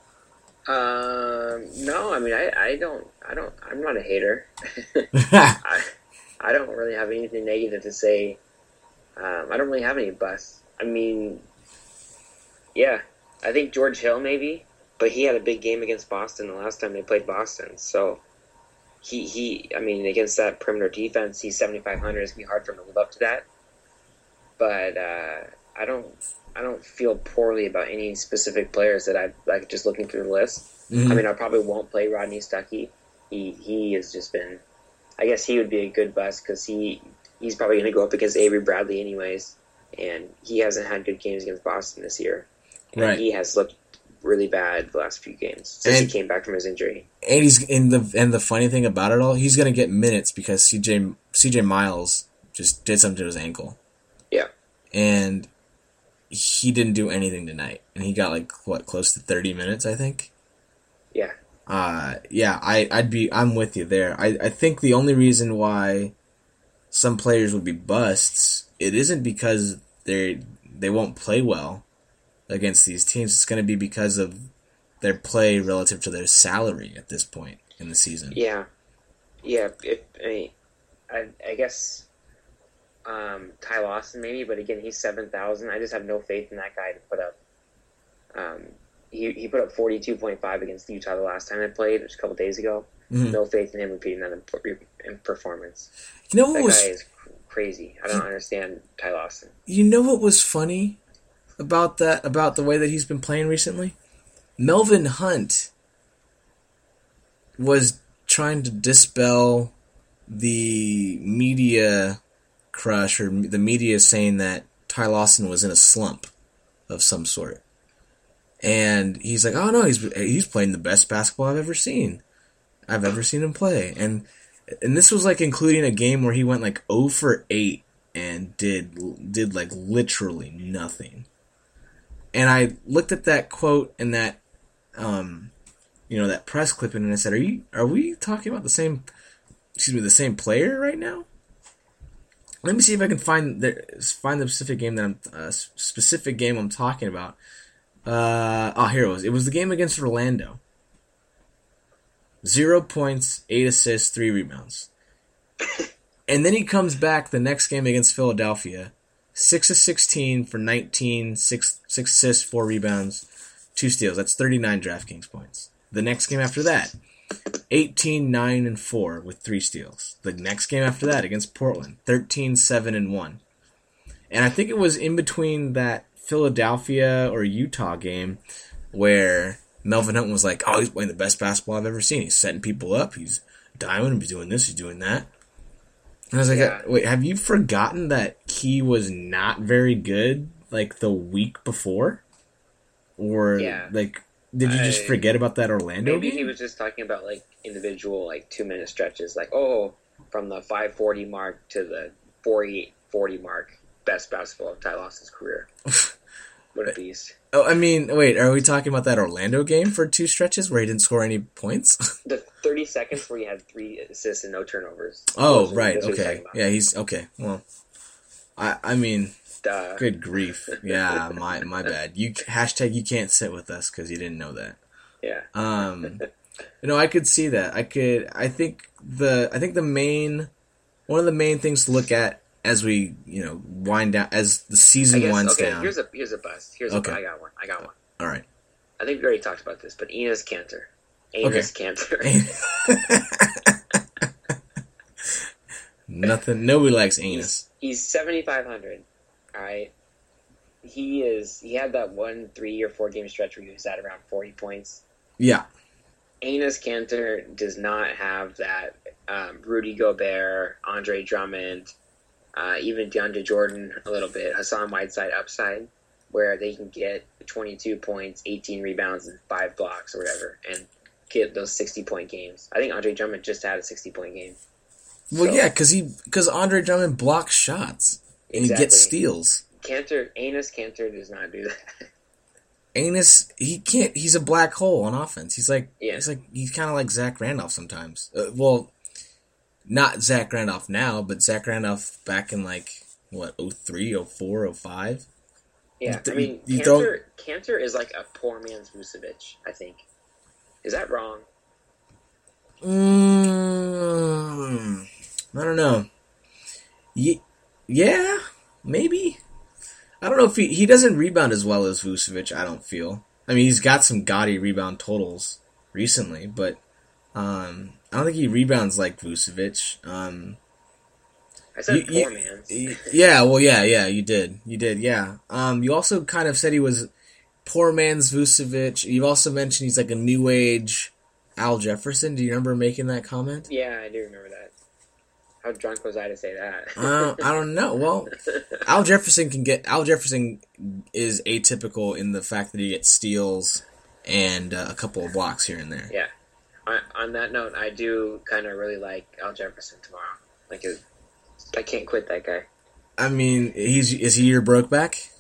Um, no, I mean, I, I don't, I don't, I'm not a hater. I, I don't really have anything negative to say. Um, I don't really have any busts. I mean, yeah, I think George Hill maybe, but he had a big game against Boston the last time they played Boston. So he, he, I mean, against that perimeter defense, he's seventy-five hundred. It's gonna be hard for him to live up to that. But uh, I don't. I don't feel poorly about any specific players that I like. Just looking through the list, mm-hmm. I mean, I probably won't play Rodney Stuckey. He he has just been. I guess he would be a good bust because he he's probably going to go up against Avery Bradley anyways, and he hasn't had good games against Boston this year. And right. He has looked really bad the last few games since and, he came back from his injury. And he's in the and the funny thing about it all, he's going to get minutes because C J C J Miles just did something to his ankle. Yeah, and. He didn't do anything tonight, and he got like what close to thirty minutes, I think. Yeah. Uh, yeah, I, I'd be, I'm with you there. I, I think the only reason why some players would be busts, it isn't because they they won't play well against these teams. It's going to be because of their play relative to their salary at this point in the season. Yeah, yeah. If, I mean, I, I guess. Um, Ty Lawson maybe, but again, he's seven thousand. I just have no faith in that guy to put up. Um, he he put up forty-two point five against Utah the last time they played, which was a couple days ago. Mm-hmm. No faith in him repeating that in, in performance. You know what that was, guy is crazy. I don't understand Ty Lawson. You know what was funny about that? About the way that he's been playing recently? Melvin Hunt was trying to dispel the media crush, or the media saying that Ty Lawson was in a slump of some sort, and he's like, "Oh no, he's he's playing the best basketball I've ever seen. I've ever seen him play." And and this was like including a game where he went like zero for eight and did did like literally nothing. And I looked at that quote and that, um, you know, that press clipping, and I said, "Are you are we talking about the same? Excuse me, the same player right now?" Let me see if I can find the find the specific game that I'm uh, specific game I'm talking about. Uh, oh, here it was. It was the game against Orlando. Zero points, eight assists, three rebounds, and then he comes back the next game against Philadelphia, six of sixteen for nineteen, six six assists, four rebounds, two steals. That's thirty-nine DraftKings points. The next game after that, eighteen, nine, and four with three steals. The next game after that against Portland, thirteen, seven, and one. And I think it was in between that Philadelphia or Utah game where Melvin Hunt was like, "Oh, he's playing the best basketball I've ever seen. He's setting people up. He's diving. He's doing this. He's doing that." And I was like, yeah. "Wait, have you forgotten that he was not very good like the week before? Or yeah. like did you just I, forget about that Orlando maybe game?" He was just talking about like individual like two minute stretches, like oh, from the five forty mark to the forty forty mark, best basketball of Ty Lawson's career. What a beast. Oh, I mean, wait, are we talking about that Orlando game for two stretches where he didn't score any points? The thirty seconds where he had three assists and no turnovers. Oh, those right, are, okay. Yeah, he's, okay, well, I I mean, Duh. Good grief. Yeah, my my bad. You hashtag you can't sit with us because you didn't know that. Yeah. Um, you know, I could see that. I could, I think the, I think the main, one of the main things to look at as we, you know, wind down, as the season I guess, winds okay, down. here's a, here's a bust. Here's Okay. a, I got one. I got one. All right. I think we already talked about this, but Enes Kanter. Enes Kanter. Nothing, nobody likes anus. He's, he's seventy-five hundred. All right. He is, he had that one three or four game stretch where he was at around forty points. Yeah. Enes Kanter does not have that um, Rudy Gobert, Andre Drummond, uh, even DeAndre Jordan a little bit, Hassan Whiteside upside, where they can get twenty-two points, eighteen rebounds, and five blocks or whatever, and get those sixty-point games. I think Andre Drummond just had a sixty-point game. Well, So- yeah, because he because Andre Drummond blocks shots and he Exactly. gets steals. Kanter, Enes Kanter does not do that. Anus, he can't. He's a black hole on offense. He's like, Yeah. he's like, he's kind of like Zach Randolph sometimes. Uh, well, not Zach Randolph now, but Zach Randolph back in like what oh three, oh four, oh five. Yeah, You- I mean, you Kanter, Kanter is like a poor man's Vucevic, I think. Is that wrong? Mm, I don't know. Ye- yeah, maybe. I don't know if he he doesn't rebound as well as Vucevic. I don't feel. I mean, he's got some gaudy rebound totals recently, but um, I don't think he rebounds like Vucevic. Um, I said You- you- poor man's. y- yeah, well, yeah, yeah, you did, you did, yeah. Um, you also kind of said he was poor man's Vucevic. You also mentioned he's like a new age Al Jefferson. Do you remember making that comment? Yeah, I do remember that. How drunk was I to say that? I don't, I don't know. Well, Al Jefferson can get. Al Jefferson is atypical in the fact that he gets steals and uh, a couple of blocks here and there. Yeah. On, on that note, I do kind of really like Al Jefferson tomorrow. Like, it, I can't quit that guy. I mean, he's is he your broke back?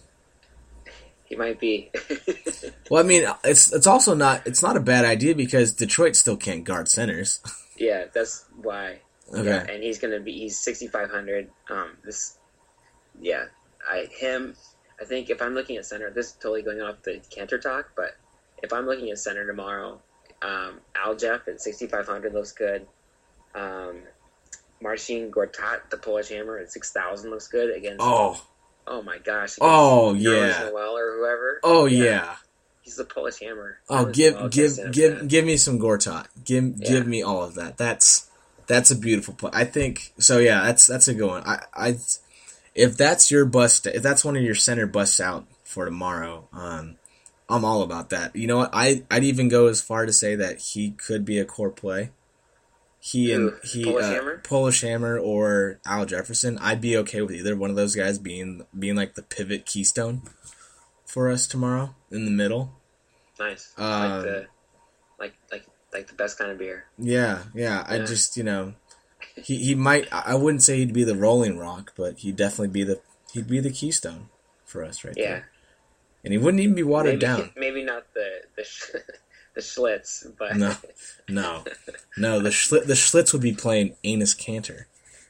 He might be. Well, I mean, it's it's also not it's not a bad idea because Detroit still can't guard centers. Yeah, that's why. Okay. Yeah, and he's gonna be he's sixty-five hundred. Um, this, yeah, I him. I think if I'm looking at center, this is totally going off the Kanter talk, but if I'm looking at center tomorrow, um, Al Jeff at sixty-five hundred looks good. Um, Marcin Gortat, the Polish Hammer, at six thousand looks good against. Oh, Oh my gosh! against Oh, Nerlens yeah. Noel or whoever. oh yeah. He's the Polish Hammer. Oh, Nerlens give Noel give gets in give that. give me some Gortat. Give Yeah. give me all of that. That's that's a beautiful play. I think so. Yeah, that's that's a good one. I I if that's your bust, if that's one of your center busts out for tomorrow, um, I'm all about that. You know what? I I'd even go as far to say that he could be a core play. He and Who? he Polish uh, Hammer? Polish Hammer or Al Jefferson. I'd be okay with either one of those guys being being like the pivot keystone for us tomorrow in the middle. Nice. Um, like the like like like the best kind of beer. Yeah, yeah. I Yeah. just, you know, he he might. I I wouldn't say he'd be the Rolling Rock, but he'd definitely be the he'd be the keystone for us right Yeah. there. And he wouldn't even be watered maybe, down. Maybe not the the sh- the Schlitz, but No, no, no. The Schlit, the Schlitz would be playing Enes Kanter.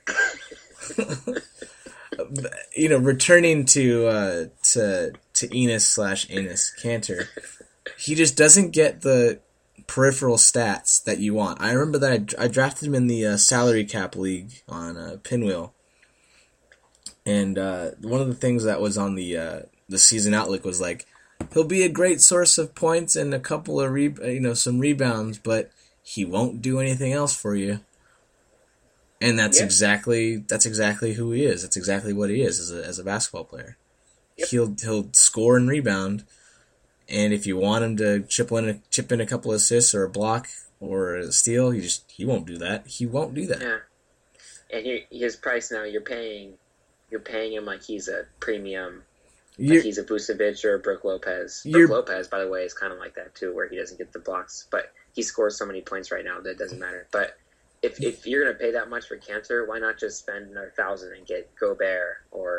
You know, returning to uh, to to Enes slash Enes Kanter, he just doesn't get the peripheral stats that you want. I remember that I, I drafted him in the uh, salary cap league on uh, Pinwheel, and uh, one of the things that was on the uh, the season outlook was like, he'll be a great source of points and a couple of re- you know some rebounds, but he won't do anything else for you. And that's Yeah. exactly that's exactly who he is. That's exactly what he is as a as a basketball player. Yep. He'll he'll score and rebound, and if you want him to chip in a, chip in a couple of assists or a block or a steal, he just he won't do that. He won't do that. yeah. And he, his price now, you're paying, you're paying him like he's a premium, You're- like he's a Vucevic or a Brook Lopez. You're- Brook Lopez, by the way, is kind of like that too, where he doesn't get the blocks, but he scores so many points right now that it doesn't matter. But if if you're gonna pay that much for Kanter, why not just spend another thousand and get Gobert or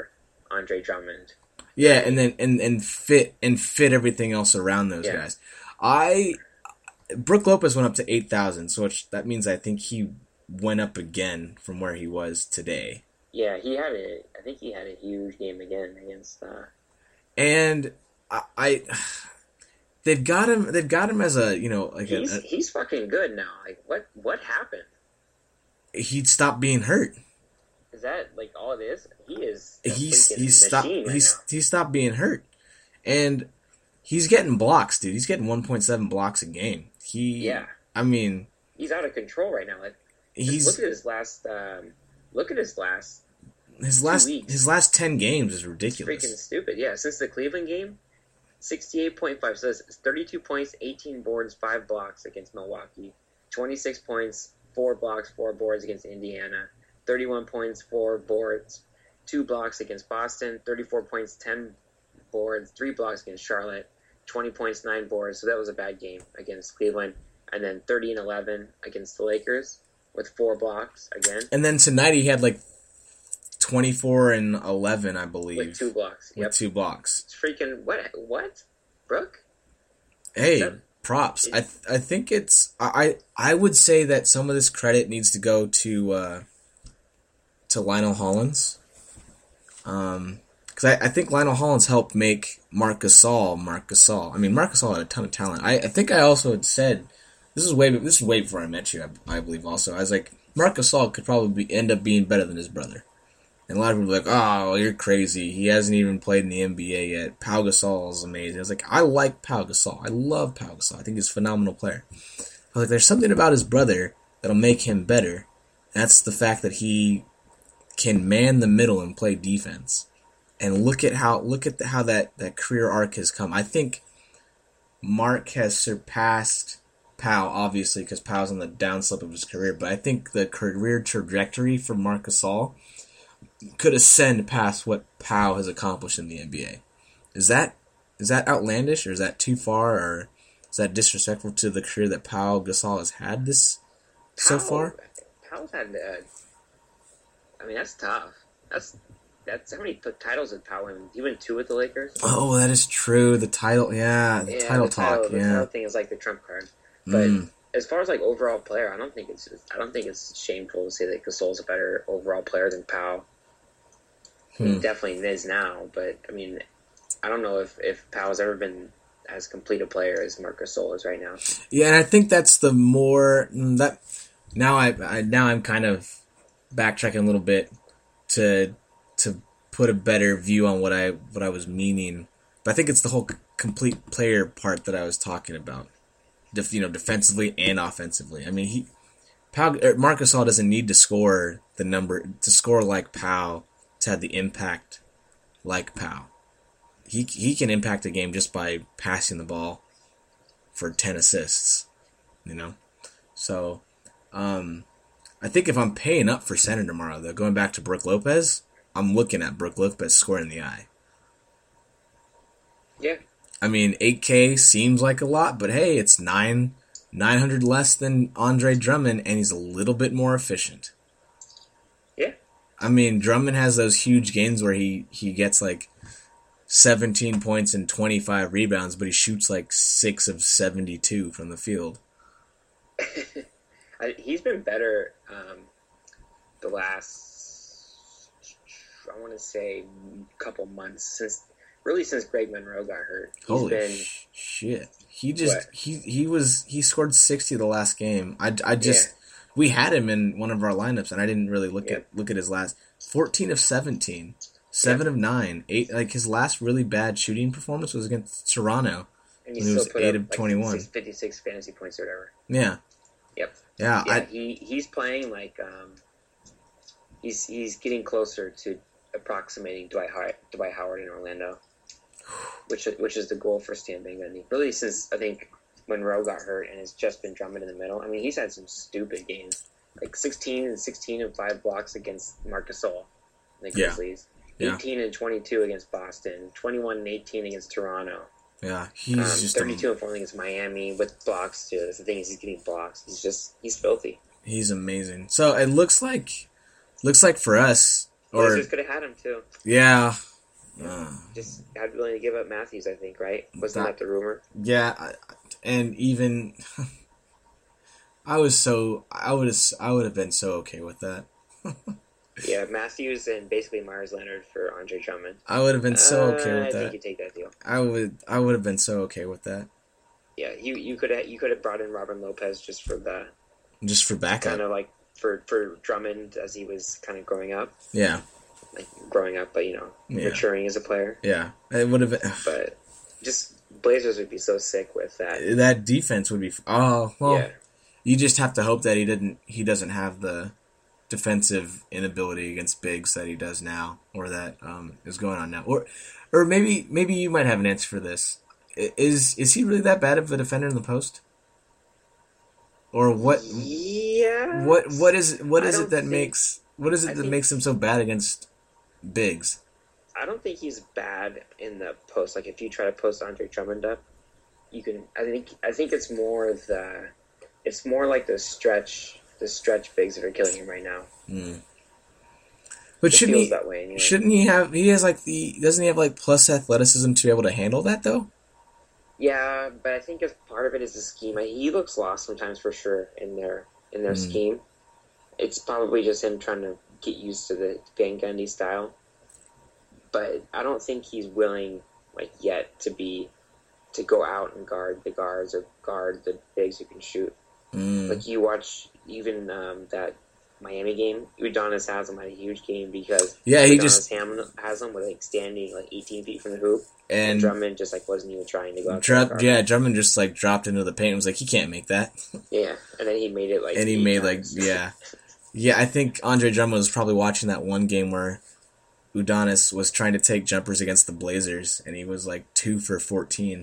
Andre Drummond. Yeah, and then and, and fit and fit everything else around those Yeah. guys. I Brooke Lopez went up to eight thousand, so which, that means I think he went up again from where he was today. Yeah, he had a. I think he had a huge game again against. Uh, And I, I they've got him. They've got him as a you know like he's a, a, he's fucking good now. Like what what happened? he'd stop being hurt. Is that like all it is? He is. A He's freaking he's stopped machine right he's now. he stopped being hurt, and he's getting blocks, dude. He's getting one point seven blocks a game. He Yeah. I mean He's out of control right now. Like just he's look at his last. Um, look at his last. his last weeks. his last ten games is It's ridiculous. freaking stupid. Yeah, since the Cleveland game, sixty-eight point five. So that's thirty-two points, eighteen boards, five blocks against Milwaukee. twenty-six points, four blocks, four boards against Indiana. thirty-one points, four boards, two blocks against Boston. thirty-four points, ten boards, three blocks against Charlotte. twenty points, nine boards. So that was a bad game against Cleveland. And then thirty and eleven against the Lakers with four blocks again. And then tonight he had like twenty-four and eleven, I believe, With two blocks. with Yep. two blocks. It's freaking what? What? Brooke? Hey, That- props. I th- I think it's I I would say that some of this credit needs to go to uh, to Lionel Hollins, um, because I, I think Lionel Hollins helped make Marc Gasol Marc Gasol. I mean, Marc Gasol had a ton of talent. I, I think I also had said this is way this is way before I met you. I, I believe also I was like Marc Gasol could probably be, end up being better than his brother. And a lot of people were like, oh, you're crazy. He hasn't even played in the N B A yet. Pau Gasol is amazing. I was like, I like Pau Gasol. I love Pau Gasol. I think he's a phenomenal player. I was like, there's something about his brother that'll make him better. That's the fact that he can man the middle and play defense. And look at how look at the, how that, that career arc has come. I think Mark has surpassed Pau, obviously, because Pau's on the downslope of his career. But I think the career trajectory for Marc Gasol could ascend past what Pau has accomplished in the N B A. Is that is that outlandish, or is that too far, or is that disrespectful to the career that Pau Gasol has had this so Powell- far? Powell's had. Uh, I mean, that's tough. That's that's how many t- titles did Powell win? He won two with the Lakers. Oh, that is true. The title, yeah, the Yeah, title the talk, title, the yeah. title thing is like the trump card. But Mm. as far as like overall player, I don't think it's I don't think it's shameful to say that Gasol's a better overall player than Powell. He Hmm. definitely is now, but I mean, I don't know if if Powell's ever been as complete a player as Marc Gasol is right now. Yeah, and I think that's the more mm, that now I, I now I'm kind of backtracking a little bit to to put a better view on what I what I was meaning. But I think it's the whole c- complete player part that I was talking about. Def, you know, defensively and offensively. I mean, he Pau er, Marc Gasol doesn't need to score the number to score like Pau to have the impact like Pau. He he can impact a game just by passing the ball for ten assists, you know. So, um, I think if I'm paying up for center tomorrow, though, going back to Brooke Lopez, I'm looking at Brooke Lopez square in the eye. Yeah, I mean, eight K seems like a lot, but hey, it's nine nine hundred less than Andre Drummond, and he's a little bit more efficient. yeah, I mean, Drummond has those huge games where he, he gets like seventeen points and twenty-five rebounds, but he shoots like six of seventy-two from the field. I, he's been better um, the last I want to say couple months since really since Greg Monroe got hurt. He's Holy been sh- shit! He just What? he he was he scored sixty the last game. I, I just Yeah. we had him in one of our lineups, and I didn't really look Yep. at look at his last fourteen of seventeen, seven of nine, eight. Like his last really bad shooting performance was against Toronto. and he He still was put eight up of like twenty-one. six- fifty-six fantasy points or whatever. Yeah, Yep. yeah. Yeah, I he he's playing like um, he's he's getting closer to approximating Dwight Howard, Dwight Howard in Orlando, which which is the goal for Stan Van Gundy. Really, since I think Monroe got hurt and it's just been Drummond in the middle. I mean, he's had some stupid games, like sixteen and sixteen and five blocks against Marc Gasol, in the Yeah. Grizzlies. Yeah. eighteen and twenty-two against Boston, twenty-one and eighteen against Toronto, yeah. He's um, just a- thirty-two and four against Miami with blocks too. That's the thing is he's getting blocks. He's just he's filthy. he's amazing. So it looks like looks like for us, or Blazers could have had him too. yeah, Uh, Just had willing to give up Matthews, I think, right? Wasn't that, that the rumor? yeah, I, and even I was so I would have I would have been so okay with that. Yeah, Matthews and basically Myers Leonard for Andre Drummond. I would have been so uh, okay with I that. think you take that deal. I would I would have been so okay with that. Yeah, you you could have you could have brought in Robin Lopez just for the just for backup, kind of like for for Drummond as he was kind of growing up. Yeah, like growing up, but you know, yeah. maturing as a player. Yeah, it would have been. But just Blazers would be so sick with that. That defense would be. Oh well, yeah. You just have to hope that he didn't. He doesn't have the defensive inability against bigs that he does now, or that um, is going on now, or or maybe maybe you might have an answer for this. Is is he really that bad of a defender in the post? Or what? Yeah. What what is what is it that think, makes what is it I that makes him so bad against bigs? I don't think he's bad in the post. Like if you try to post Andre Drummond up, you can. I think I think it's more the. It's more like the stretch. The stretch bigs that are killing him right now. Mm. But it shouldn't he? That way anyway. Shouldn't he have? He has like the. Doesn't he have like plus athleticism to be able to handle that though? Yeah, but I think as part of it is the scheme. He looks lost sometimes for sure in their in their mm. scheme. It's probably just him trying to get used to the Van Gundy style. But I don't think he's willing like yet to be to go out and guard the guards or guard the bigs who can shoot. Mm. Like you watch even um, that Miami game, Udonis Haslem had a huge game because yeah, he Udonis just Haslem was like standing like eighteen feet from the hoop, and, and Drummond just like wasn't even trying to go. Out Dr- yeah, Drummond just like dropped into the paint and was like, he can't make that. Yeah, and then he made it like, and he made times. like yeah, yeah. I think Andre Drummond was probably watching that one game where Udonis was trying to take jumpers against the Blazers, and he was like two for fourteen.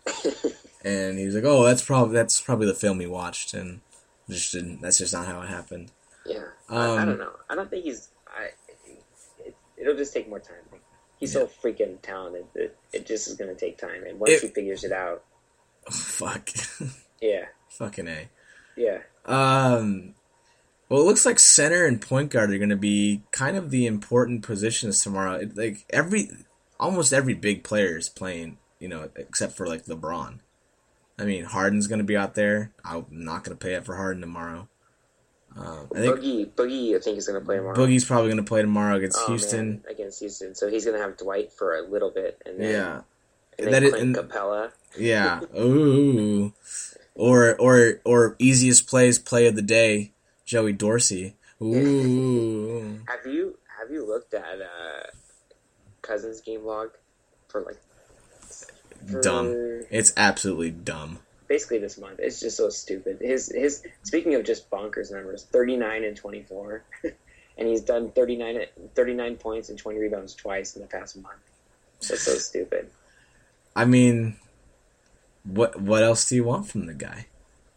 And he was like, "Oh, that's probably that's probably the film he watched," and just didn't. That's just not how it happened. Yeah, um, I, I don't know. I don't think he's. I. It, it'll just take more time. He's yeah. so freaking talented that it just is going to take time. And once it, he figures it out, oh, fuck. Yeah. Fucking A. Yeah. Um. Well, it looks like center and point guard are going to be kind of the important positions tomorrow. It, like every, almost every big player is playing. You know, except for like LeBron. I mean, Harden's going to be out there. I'm not going to pay up for Harden tomorrow. Um, I think Boogie, Boogie, I think is going to play tomorrow. Boogie's probably going to play tomorrow against oh, Houston. Man, against Houston, so he's going to have Dwight for a little bit, and then yeah, and then that Clint and, Capella. Yeah, ooh, or or or easiest plays play of the day, Joey Dorsey. Ooh. have you have you looked at uh, Cousins' game log for like? For... Dumb. It's absolutely dumb. Basically, this month it's just so stupid. His his speaking of just bonkers numbers, thirty-nine and twenty-four, and he's done thirty-nine, thirty-nine points and twenty rebounds twice in the past month. That's so stupid. I mean, what what else do you want from the guy?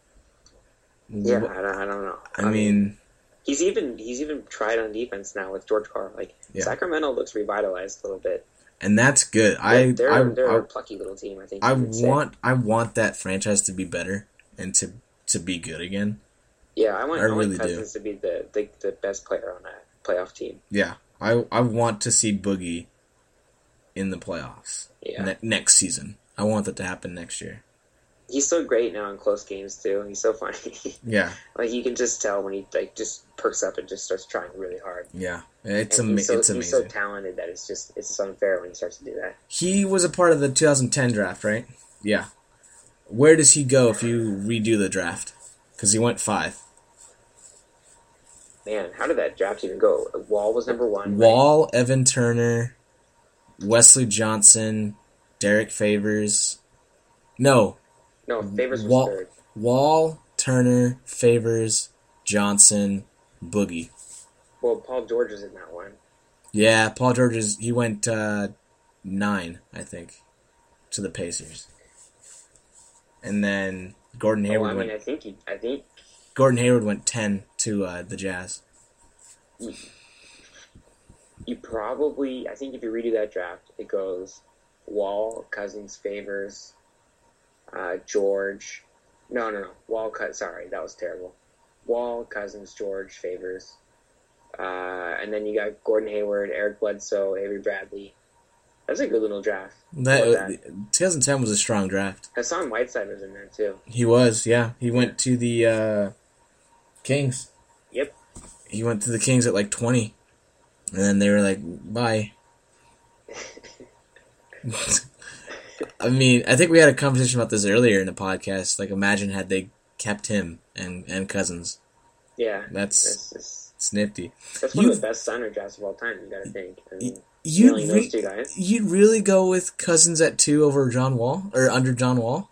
Yeah, what, I, don't, I don't know. I, I mean, mean, he's even he's even tried on defense now with George Karl. Like yeah. Sacramento looks revitalized a little bit. And that's good. I they're, I, they're I, a plucky little team. I think. I want say. I want that franchise to be better and to to be good again. Yeah, I want. I, I really want Cousins do. to be the, the the best player on that playoff team. Yeah, I I want to see Boogie in the playoffs. Yeah. Ne- next season, I want that to happen next year. He's so great now in close games too. He's so funny. Yeah, like you can just tell when he like just perks up and just starts trying really hard. Yeah, it's ama- so, it's amazing. He's so talented that it's just it's just unfair when he starts to do that. He was a part of the twenty ten draft, right? Yeah. Where does he go if you redo the draft? Because he went five. Man, how did that draft even go? Wall was number one. Wall, right? Evan Turner, Wesley Johnson, Derek Favors. No. No, Favors was Wall, third. Wall, Turner, Favors, Johnson, Boogie. Well, Paul George is in that one. Yeah, Paul George is, he went uh, nine, I think, to the Pacers. And then Gordon Hayward oh, I mean, went. I think he, I think Gordon Hayward went ten to uh, the Jazz. You, you probably, I think, if you redo that draft, it goes Wall, Cousins, Favors. Uh, George, no, no, no. Wall, cut. Sorry, that was terrible. Wall, Cousins, George, Favors, uh, and then you got Gordon Hayward, Eric Bledsoe, Avery Bradley, That's a good little draft. That, that. twenty ten was a strong draft. Hassan Whiteside was in there too. He was, yeah. He went to the uh, Kings. Yep. He went to the Kings at like twenty, and then they were like, "Bye." I mean, I think we had a conversation about this earlier in the podcast. Like, imagine had they kept him and, and Cousins. Yeah, that's, that's just, it's nifty. That's one you, of the best center drafts of all time. You got to think. I mean, you'd, re- those two guys. You'd really go with Cousins at two over John Wall or under John Wall?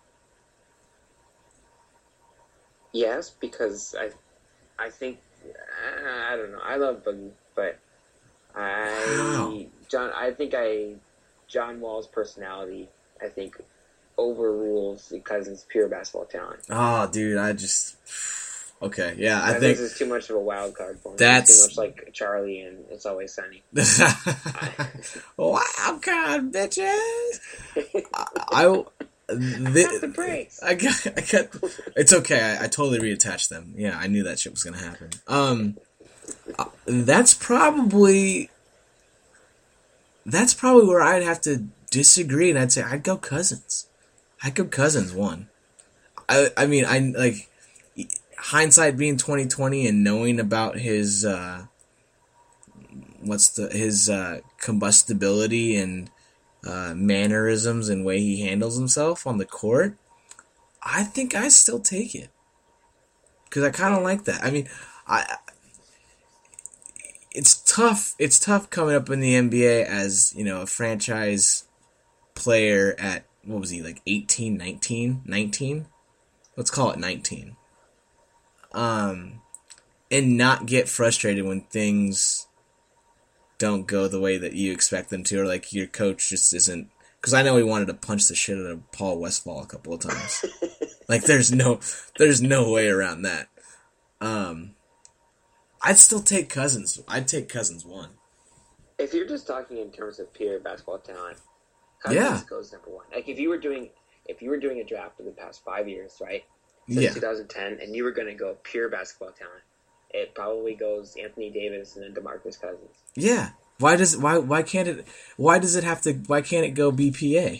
Yes, because I, I think I don't know. I love Boogie, but I wow. John. I think I John Wall's personality. I think overrules the Cousins' pure basketball talent. Oh, dude, I just okay, yeah. I, I think this is too much of a wild card for me. That's it's too much like Charlie and It's Always Sunny. Wild card, bitches. I, I the, the breaks. I got. I got. It's okay. I, I totally reattached them. Yeah, I knew that shit was gonna happen. Um, that's probably. That's probably where I'd have to disagree, and I'd say I'd go Cousins. I'd go Cousins one. I I mean I like hindsight being twenty twenty and knowing about his uh, what's the his uh, combustibility and uh, mannerisms and way he handles himself on the court. I think I still take it because I kind of like that. I mean, I. It's tough. It's tough coming up in the N B A as, you know, a franchise player at, what was he, like eighteen, nineteen, nineteen? Let's call it nineteen. Um, and not get frustrated when things don't go the way that you expect them to, or like your coach just isn't, because I know he wanted to punch the shit out of Paul Westphal a couple of times. Like, there's no, there's no way around that. Um... I'd still take Cousins. I'd take Cousins one. If you're just talking in terms of pure basketball talent, Cousins yeah. goes number one. Like if you were doing, if you were doing a draft for the past five years, right, since yeah. twenty ten, and you were going to go pure basketball talent, it probably goes Anthony Davis and then DeMarcus Cousins. Yeah. Why does why why can't it? Why does it have to? Why can't it go B P A?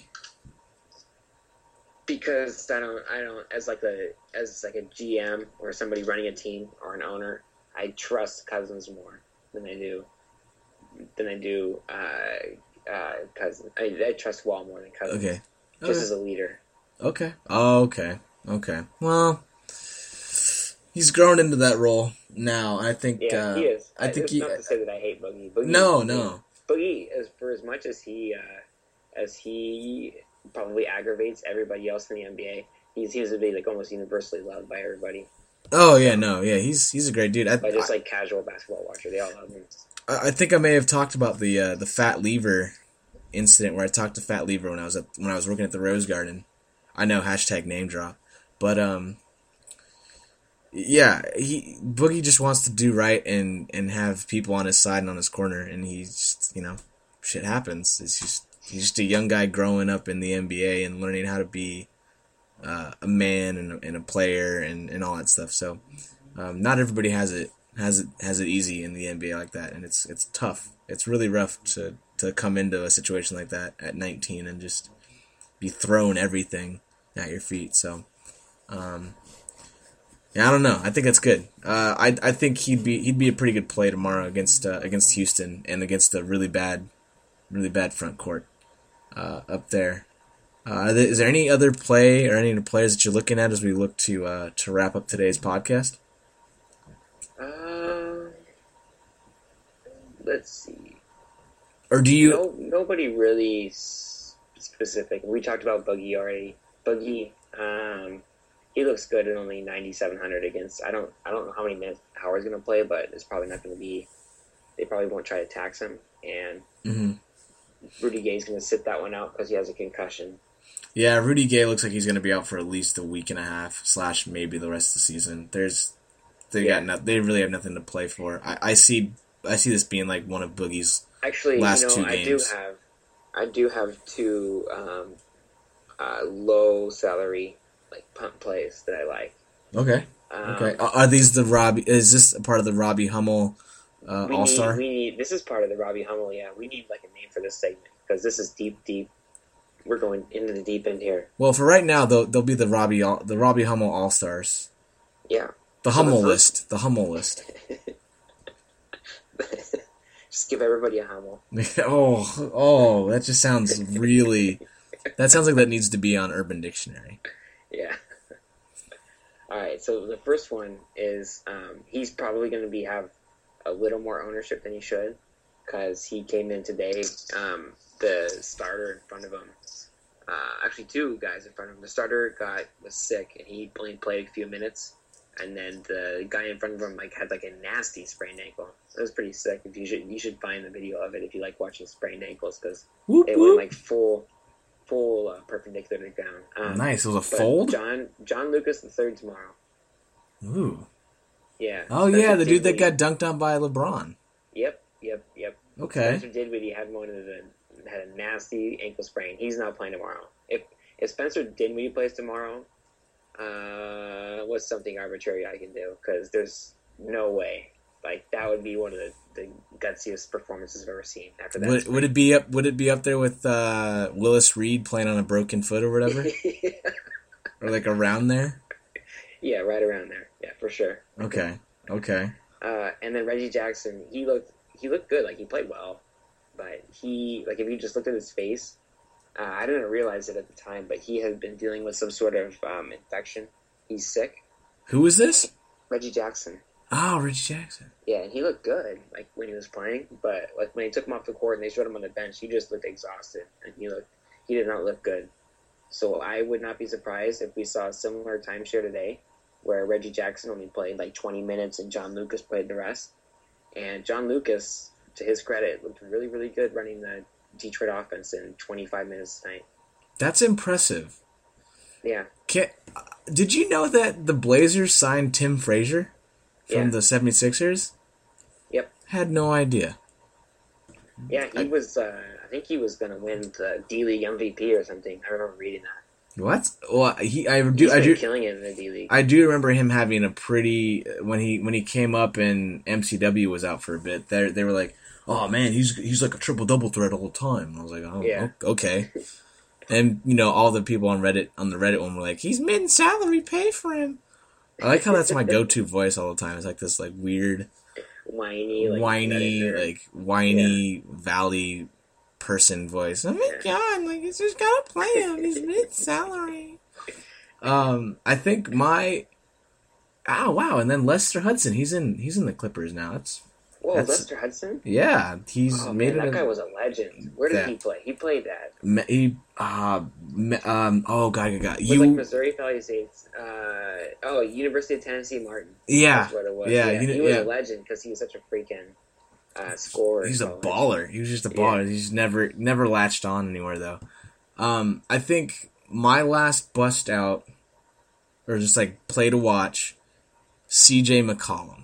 Because I don't. I don't. As like a as like a G M or somebody running a team or an owner. I trust Cousins more than I do than I do uh, uh, Cousins. I, I trust Wall more than Cousins. Okay, just okay. as a leader. Okay. Oh, okay. Okay. Well, he's grown into that role now. I think. Yeah, uh, he is. I think it's he. Not to say that I hate Boogie. Boogie no, no. Boogie, as for as much as he uh, as he probably aggravates everybody else in the N B A, he seems to be like almost universally loved by everybody. Oh yeah, no, yeah, he's he's a great dude. I, But just I, like casual basketball watcher, they all love him. I think I may have talked about the uh, the Fat Lever incident where I talked to Fat Lever when I was at when I was working at the Rose Garden. I know hashtag name drop, but um, yeah, he Boogie just wants to do right and, and have people on his side and on his corner, and he's just, you know, shit happens. It's just he's just a young guy growing up in the N B A and learning how to be. Uh, a man and a, and a player and, and all that stuff. So um, not everybody has it has it has it easy in the N B A like that, and it's it's tough. It's really rough to, to come into a situation like that at nineteen and just be thrown everything at your feet. So um, yeah, I don't know. I think that's good. Uh, I I think he'd be he'd be a pretty good play tomorrow against uh, against Houston and against a really bad really bad front court uh, up there. Uh, is there any other play or any other players that you're looking at as we look to uh, to wrap up today's podcast? Uh, let's see. Or do you? No, nobody really specific. We talked about Boogie already. Boogie, um, he looks good at only ninety-seven hundred against. I don't. I don't know how many minutes Howard's going to play, but it's probably not going to be. They probably won't try to tax him, and mm-hmm. Rudy Gay's going to sit that one out because he has a concussion. Yeah, Rudy Gay looks like he's going to be out for at least a week and a half, slash maybe the rest of the season. There's, they yeah. got no, they really have nothing to play for. I, I see, I see this being like one of Boogie's actually last you know, two I games. do have, I do have two um, uh, low salary like punt plays that I like. Okay. Um, okay. Are, are these the Robbie? Is this a part of the Robbie Hummel uh, All Star? We need. This is part of the Robbie Hummel. Yeah, we need like a name for this segment. because this is deep, deep. We're going into the deep end here. Well, for right now, they'll, they'll be the Robbie the Robbie Hummel All Stars. Yeah. The so Hummel the first... list. The Hummel list. Just give everybody a Hummel. oh, oh, that just sounds really... That sounds like that needs to be on Urban Dictionary. Yeah. All right, so the first one is um, he's probably going to be have a little more ownership than he should because he came in today. Um, the starter in front of him, uh, actually two guys in front of him. The starter got was sick and he only played a few minutes, and then the guy in front of him like had like a nasty sprained ankle. It was pretty sick. If you should you should find the video of it if you like watching sprained ankles because it went like full. Full uh, perpendicular to the ground. Um, nice. It was a fold? John John Lucas the third tomorrow. Ooh. Yeah. Oh, Spencer yeah, the dude that got dunked on by LeBron. Yep, yep, yep. Okay. Spencer Dinwiddie had one of the had a nasty ankle sprain. He's not playing tomorrow. If if Spencer Dinwiddie plays tomorrow, uh, what's something arbitrary I can do? Because there's no way. Like that would be one of the, the gutsiest performances I've ever seen. After that, would, would it be up? Would it be up there with uh, Willis Reed playing on a broken foot or whatever, yeah. or like around there? Yeah, right around there. Yeah, for sure. Okay. Okay. Uh, and then Reggie Jackson, he looked he looked good. Like he played well, but he like if you just looked at his face, uh, I didn't realize it at the time, but he had been dealing with some sort of um, infection. He's sick. Who is this? Reggie Jackson. Oh, Reggie Jackson. Yeah, and he looked good, like, when he was playing, but, like, when he took him off the court and they showed him on the bench, he just looked exhausted, and he looked, he did not look good. So I would not be surprised if we saw a similar timeshare today, where Reggie Jackson only played, like, twenty minutes and John Lucas played the rest. And John Lucas, to his credit, looked really, really good running the Detroit offense in twenty-five minutes tonight. That's impressive. Yeah. Can, did you know that the Blazers signed Tim Frazier? From yeah. the seventy-sixers? Yep. Had no idea. Yeah, he I, was, uh, I think he was going to win the D-League M V P or something. I remember reading that. What? Well, he, I do, He's I been do, killing it in the D-League. I do remember him having a pretty, when he, when he came up and M C W was out for a bit, they they were like, oh man, he's, he's like a triple-double threat all the time. And I was like, oh, yeah. okay. And, you know, all the people on Reddit, on the Reddit one were like, he's mid-salary, pay for him. I like how that's my go-to voice all the time. It's like this, like weird, whiny, like, whiny, like whiny yeah. valley person voice. Oh my yeah. god! Like he's just gotta play him. He's mid-salary. Um, I think my, oh wow, and then Lester Hudson. He's in. He's in the Clippers now. That's. Whoa, that's, Lester Hudson? Yeah, he's oh, made man, it. That a, guy was a legend. Where did that, he play? He played at. He uh, um oh god, god, god. You like Missouri Valley State. Uh, oh, University of Tennessee Martin. Yeah, that's what it was. Yeah, yeah. he, he was yeah. a legend because he was such a freaking uh, scorer. He's a baller. He was just a baller. Yeah. He's never never latched on anywhere though. Um, I think my last bust out, or just like play to watch, C J McCollum.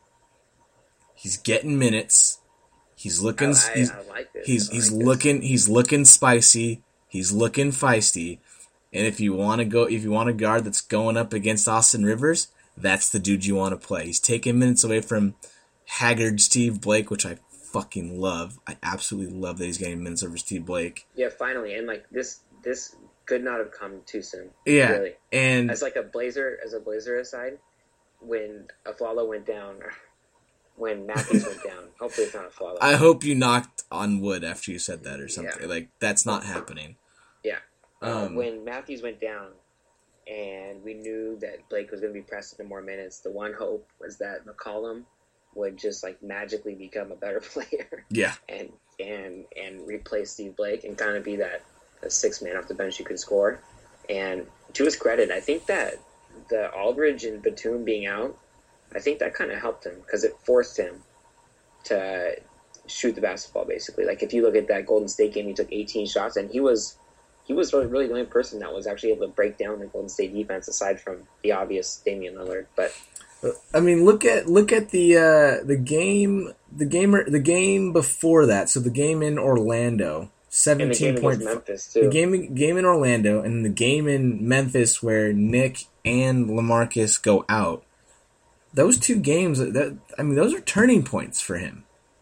He's getting minutes. He's looking. I, I, he's I like this. he's, I he's like looking. This. He's looking spicy. He's looking feisty. And if you want to go, if you want a guard that's going up against Austin Rivers, that's the dude you want to play. He's taking minutes away from haggard Steve Blake, which I fucking love. I absolutely love that he's getting minutes over Steve Blake. Yeah, finally, and like this, this could not have come too soon. Yeah, really. And as like a Blazer, as a Blazer aside, when Aflalo went down. When Matthews went down. Hopefully it's not a flawless. I hope you knocked on wood after you said that or something. Yeah. Like, that's not happening. Yeah. Um, uh, when Matthews went down and we knew that Blake was going to be pressed into more minutes, the one hope was that McCollum would just, like, magically become a better player. Yeah. And and and replace Steve Blake and kind of be that a six man off the bench who could score. And to his credit, I think that the Aldridge and Batum being out, I think that kind of helped him because it forced him to shoot the basketball, basically. Like, if you look at that Golden State game, he took eighteen shots, and he was he was really, really the only person that was actually able to break down the Golden State defense, aside from the obvious Damian Lillard. But I mean, look at look at the uh, the game the gamer the game before that. So the game in Orlando, seventeen point Memphis too. The game game in Orlando, and the game in Memphis where Nick and LaMarcus go out. Those two games, that I mean, those are turning points for him.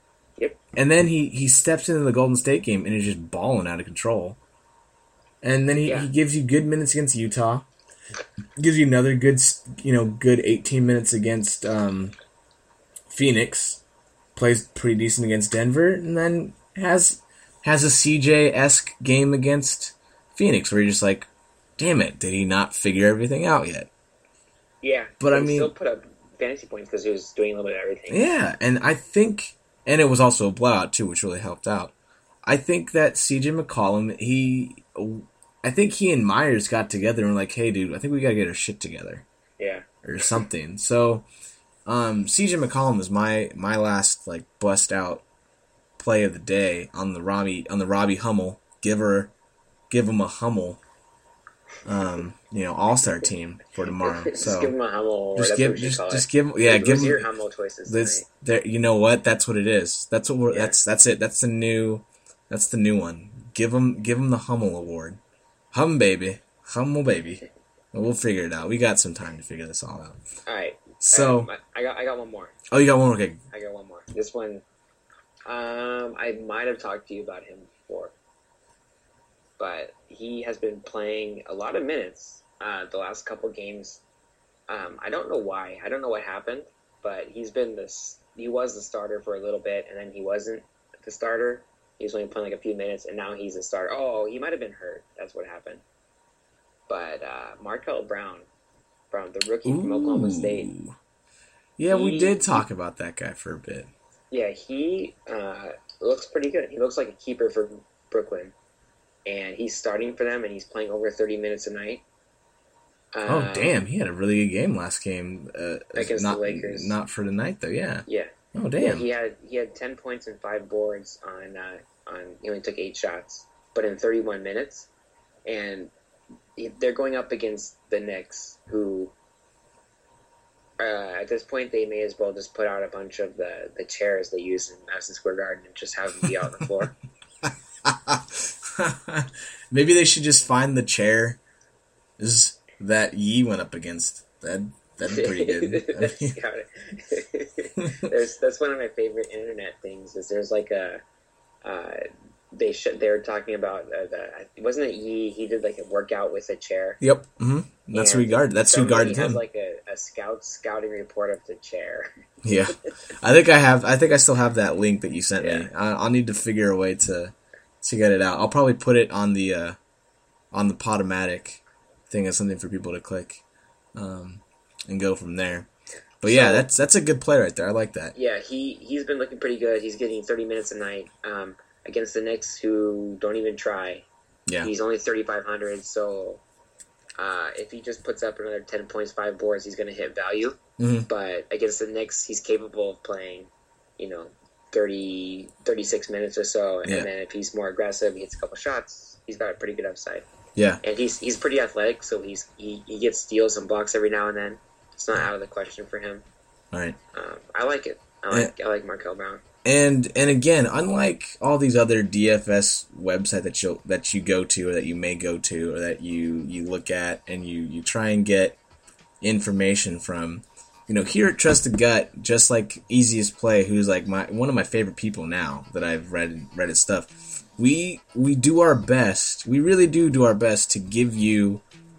Yep. And then he, he steps into the Golden State game and is just balling out of control. And then he, Yeah. he gives you good minutes against Utah. Gives you another good, you know, good eighteen minutes against um, Phoenix. Plays pretty decent against Denver, and then has has a C J-esque game against Phoenix, where you're just like, damn it, did he not figure everything out yet? Yeah, but I he mean, still put up fantasy points because he was doing a little bit of everything. Yeah, and I think, and it was also a blowout too, which really helped out. I think that C J McCollum, he, I think he and Myers got together and were like, hey, dude, I think we gotta get our shit together. Yeah. Or something. So, um, C J McCollum is my my last like bust out play of the day on the Robbie on the Robbie Hummel. Give her, give him a Hummel. Um, you know, all star team for tomorrow. just So give him a Hummel. just That's give, what you just, call just it. give him, yeah, Like, give what's him your Hummel choices this. tonight? There, you know what? That's what it is. That's what we're. Yeah. That's that's it. That's the new. That's the new one. Give him, give him the Hummel Award. Hum baby, Hummel baby. We'll figure it out. We got some time to figure this all out. All right. So, um, I got I got one more. oh, you got one. Okay. I got one more. This one, um, I might have talked to you about him before, but he has been playing a lot of minutes uh, the last couple games. Um, I don't know why. I don't know what happened, but he's been this. He was the starter for a little bit, and then he wasn't the starter. He was only playing like a few minutes, and now he's a starter. Oh, he might have been hurt. That's what happened. But uh, Markel Brown, from the rookie from Oklahoma State. Yeah, we He- did talk about that guy for a bit. Yeah, he uh, looks pretty good. He looks like a keeper for Brooklyn, and he's starting for them, and he's playing over thirty minutes a night. Oh, Um, damn. He had a really good game last game. Uh, Against not, the Lakers. Not for tonight, though, yeah. Yeah, Oh, yeah. damn. He had he had ten points and five boards on uh, on. He only took eight shots, but in thirty-one minutes, and he- they're going up against the Knicks, who uh, at this point they may as well just put out a bunch of the, the chairs they use in Madison Square Garden and just have them be out on the floor. Maybe they should just find the chair that Yee went up against. That that'd be pretty good. I mean, Got it. There's that's one of my favorite internet things. Is there's like a uh, they sh- they were talking about uh, the wasn't it Yee? He did like a workout with a chair. yep. hmm That's who And he guarded. That's who somebody guarded has him. like a, a scout scouting report of the chair. Yeah, I think I have. I think I still have that link that you sent me. Yeah. I, I'll need to figure a way to to get it out. I'll probably put it on the uh, on the Podomatic thing as something for people to click um, and go from there. But yeah, So- that's that's a good play right there. I like that. Yeah, he he's been looking pretty good. He's getting thirty minutes a night um, against the Knicks, who don't even try. Yeah, He's only thirty-five hundred, so uh, if he just puts up another ten points, five boards, he's going to hit value. Mhm. But against the Knicks, he's capable of playing, you know, thirty, thirty-six minutes or so. And Yeah. then if he's more aggressive, he hits a couple shots, he's got a pretty good upside. yeah. And he's he's pretty athletic, so he's he, he gets steals and blocks every now and then. It's not out of the question for him. All right. Um, I like it. I like I like Markel Brown. And and again, unlike all these other D F S websites that you that you go to or that you may go to or that you, you look at and you, you try and get information from, you know, here at Trusted Gut, just like Easiest Play, who's like my one of my favorite people now that I've read read his stuff. We we do our best. We really do do our best to give you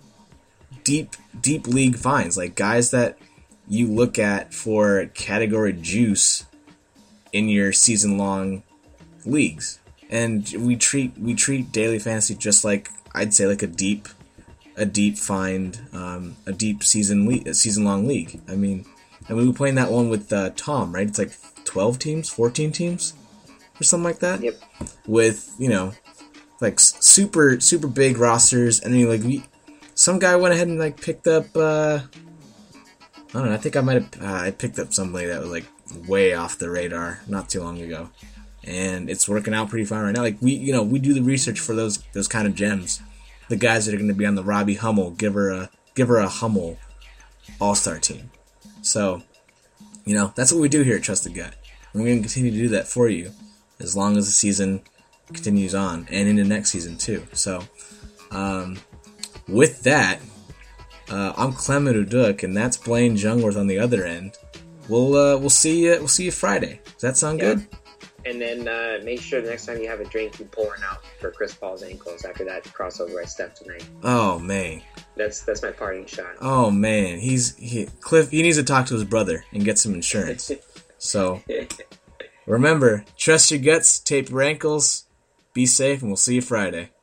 deep deep league finds, like guys that you look at for category juice in your season long leagues. And we treat we treat daily fantasy just like I'd say like a deep a deep find um, a deep season le- season long league. I mean, and we were playing that one with uh, Tom, right? It's like twelve teams, fourteen teams, or something like that. Yep. With, you know, like s- super super big rosters, and then like we, some guy went ahead and like picked up. Uh, I don't know. I think I might have. Uh, I picked up somebody that was like way off the radar not too long ago, and it's working out pretty fine right now. Like we, you know, we do the research for those those kind of gems, the guys that are going to be on the Robbie Hummel, give her a give her a Hummel All Star team. So, you know, that's what we do here at Trusted Gut. And we're going to continue to do that for you as long as the season continues on and into next season too. So, um, with that. Uh, I'm Clement Uduk, and that's Blaine Jungworth on the other end. We'll uh, we'll see you we'll see you Friday. Does that sound Yeah. good? And then uh, make sure the next time you have a drink, you pour it out for Chris Paul's ankles after that crossover I Steph tonight. Oh man, that's that's my parting shot. Oh man, he's he, Cliff. He needs to talk to his brother and get some insurance. So remember, trust your guts, tape your ankles, be safe, and we'll see you Friday.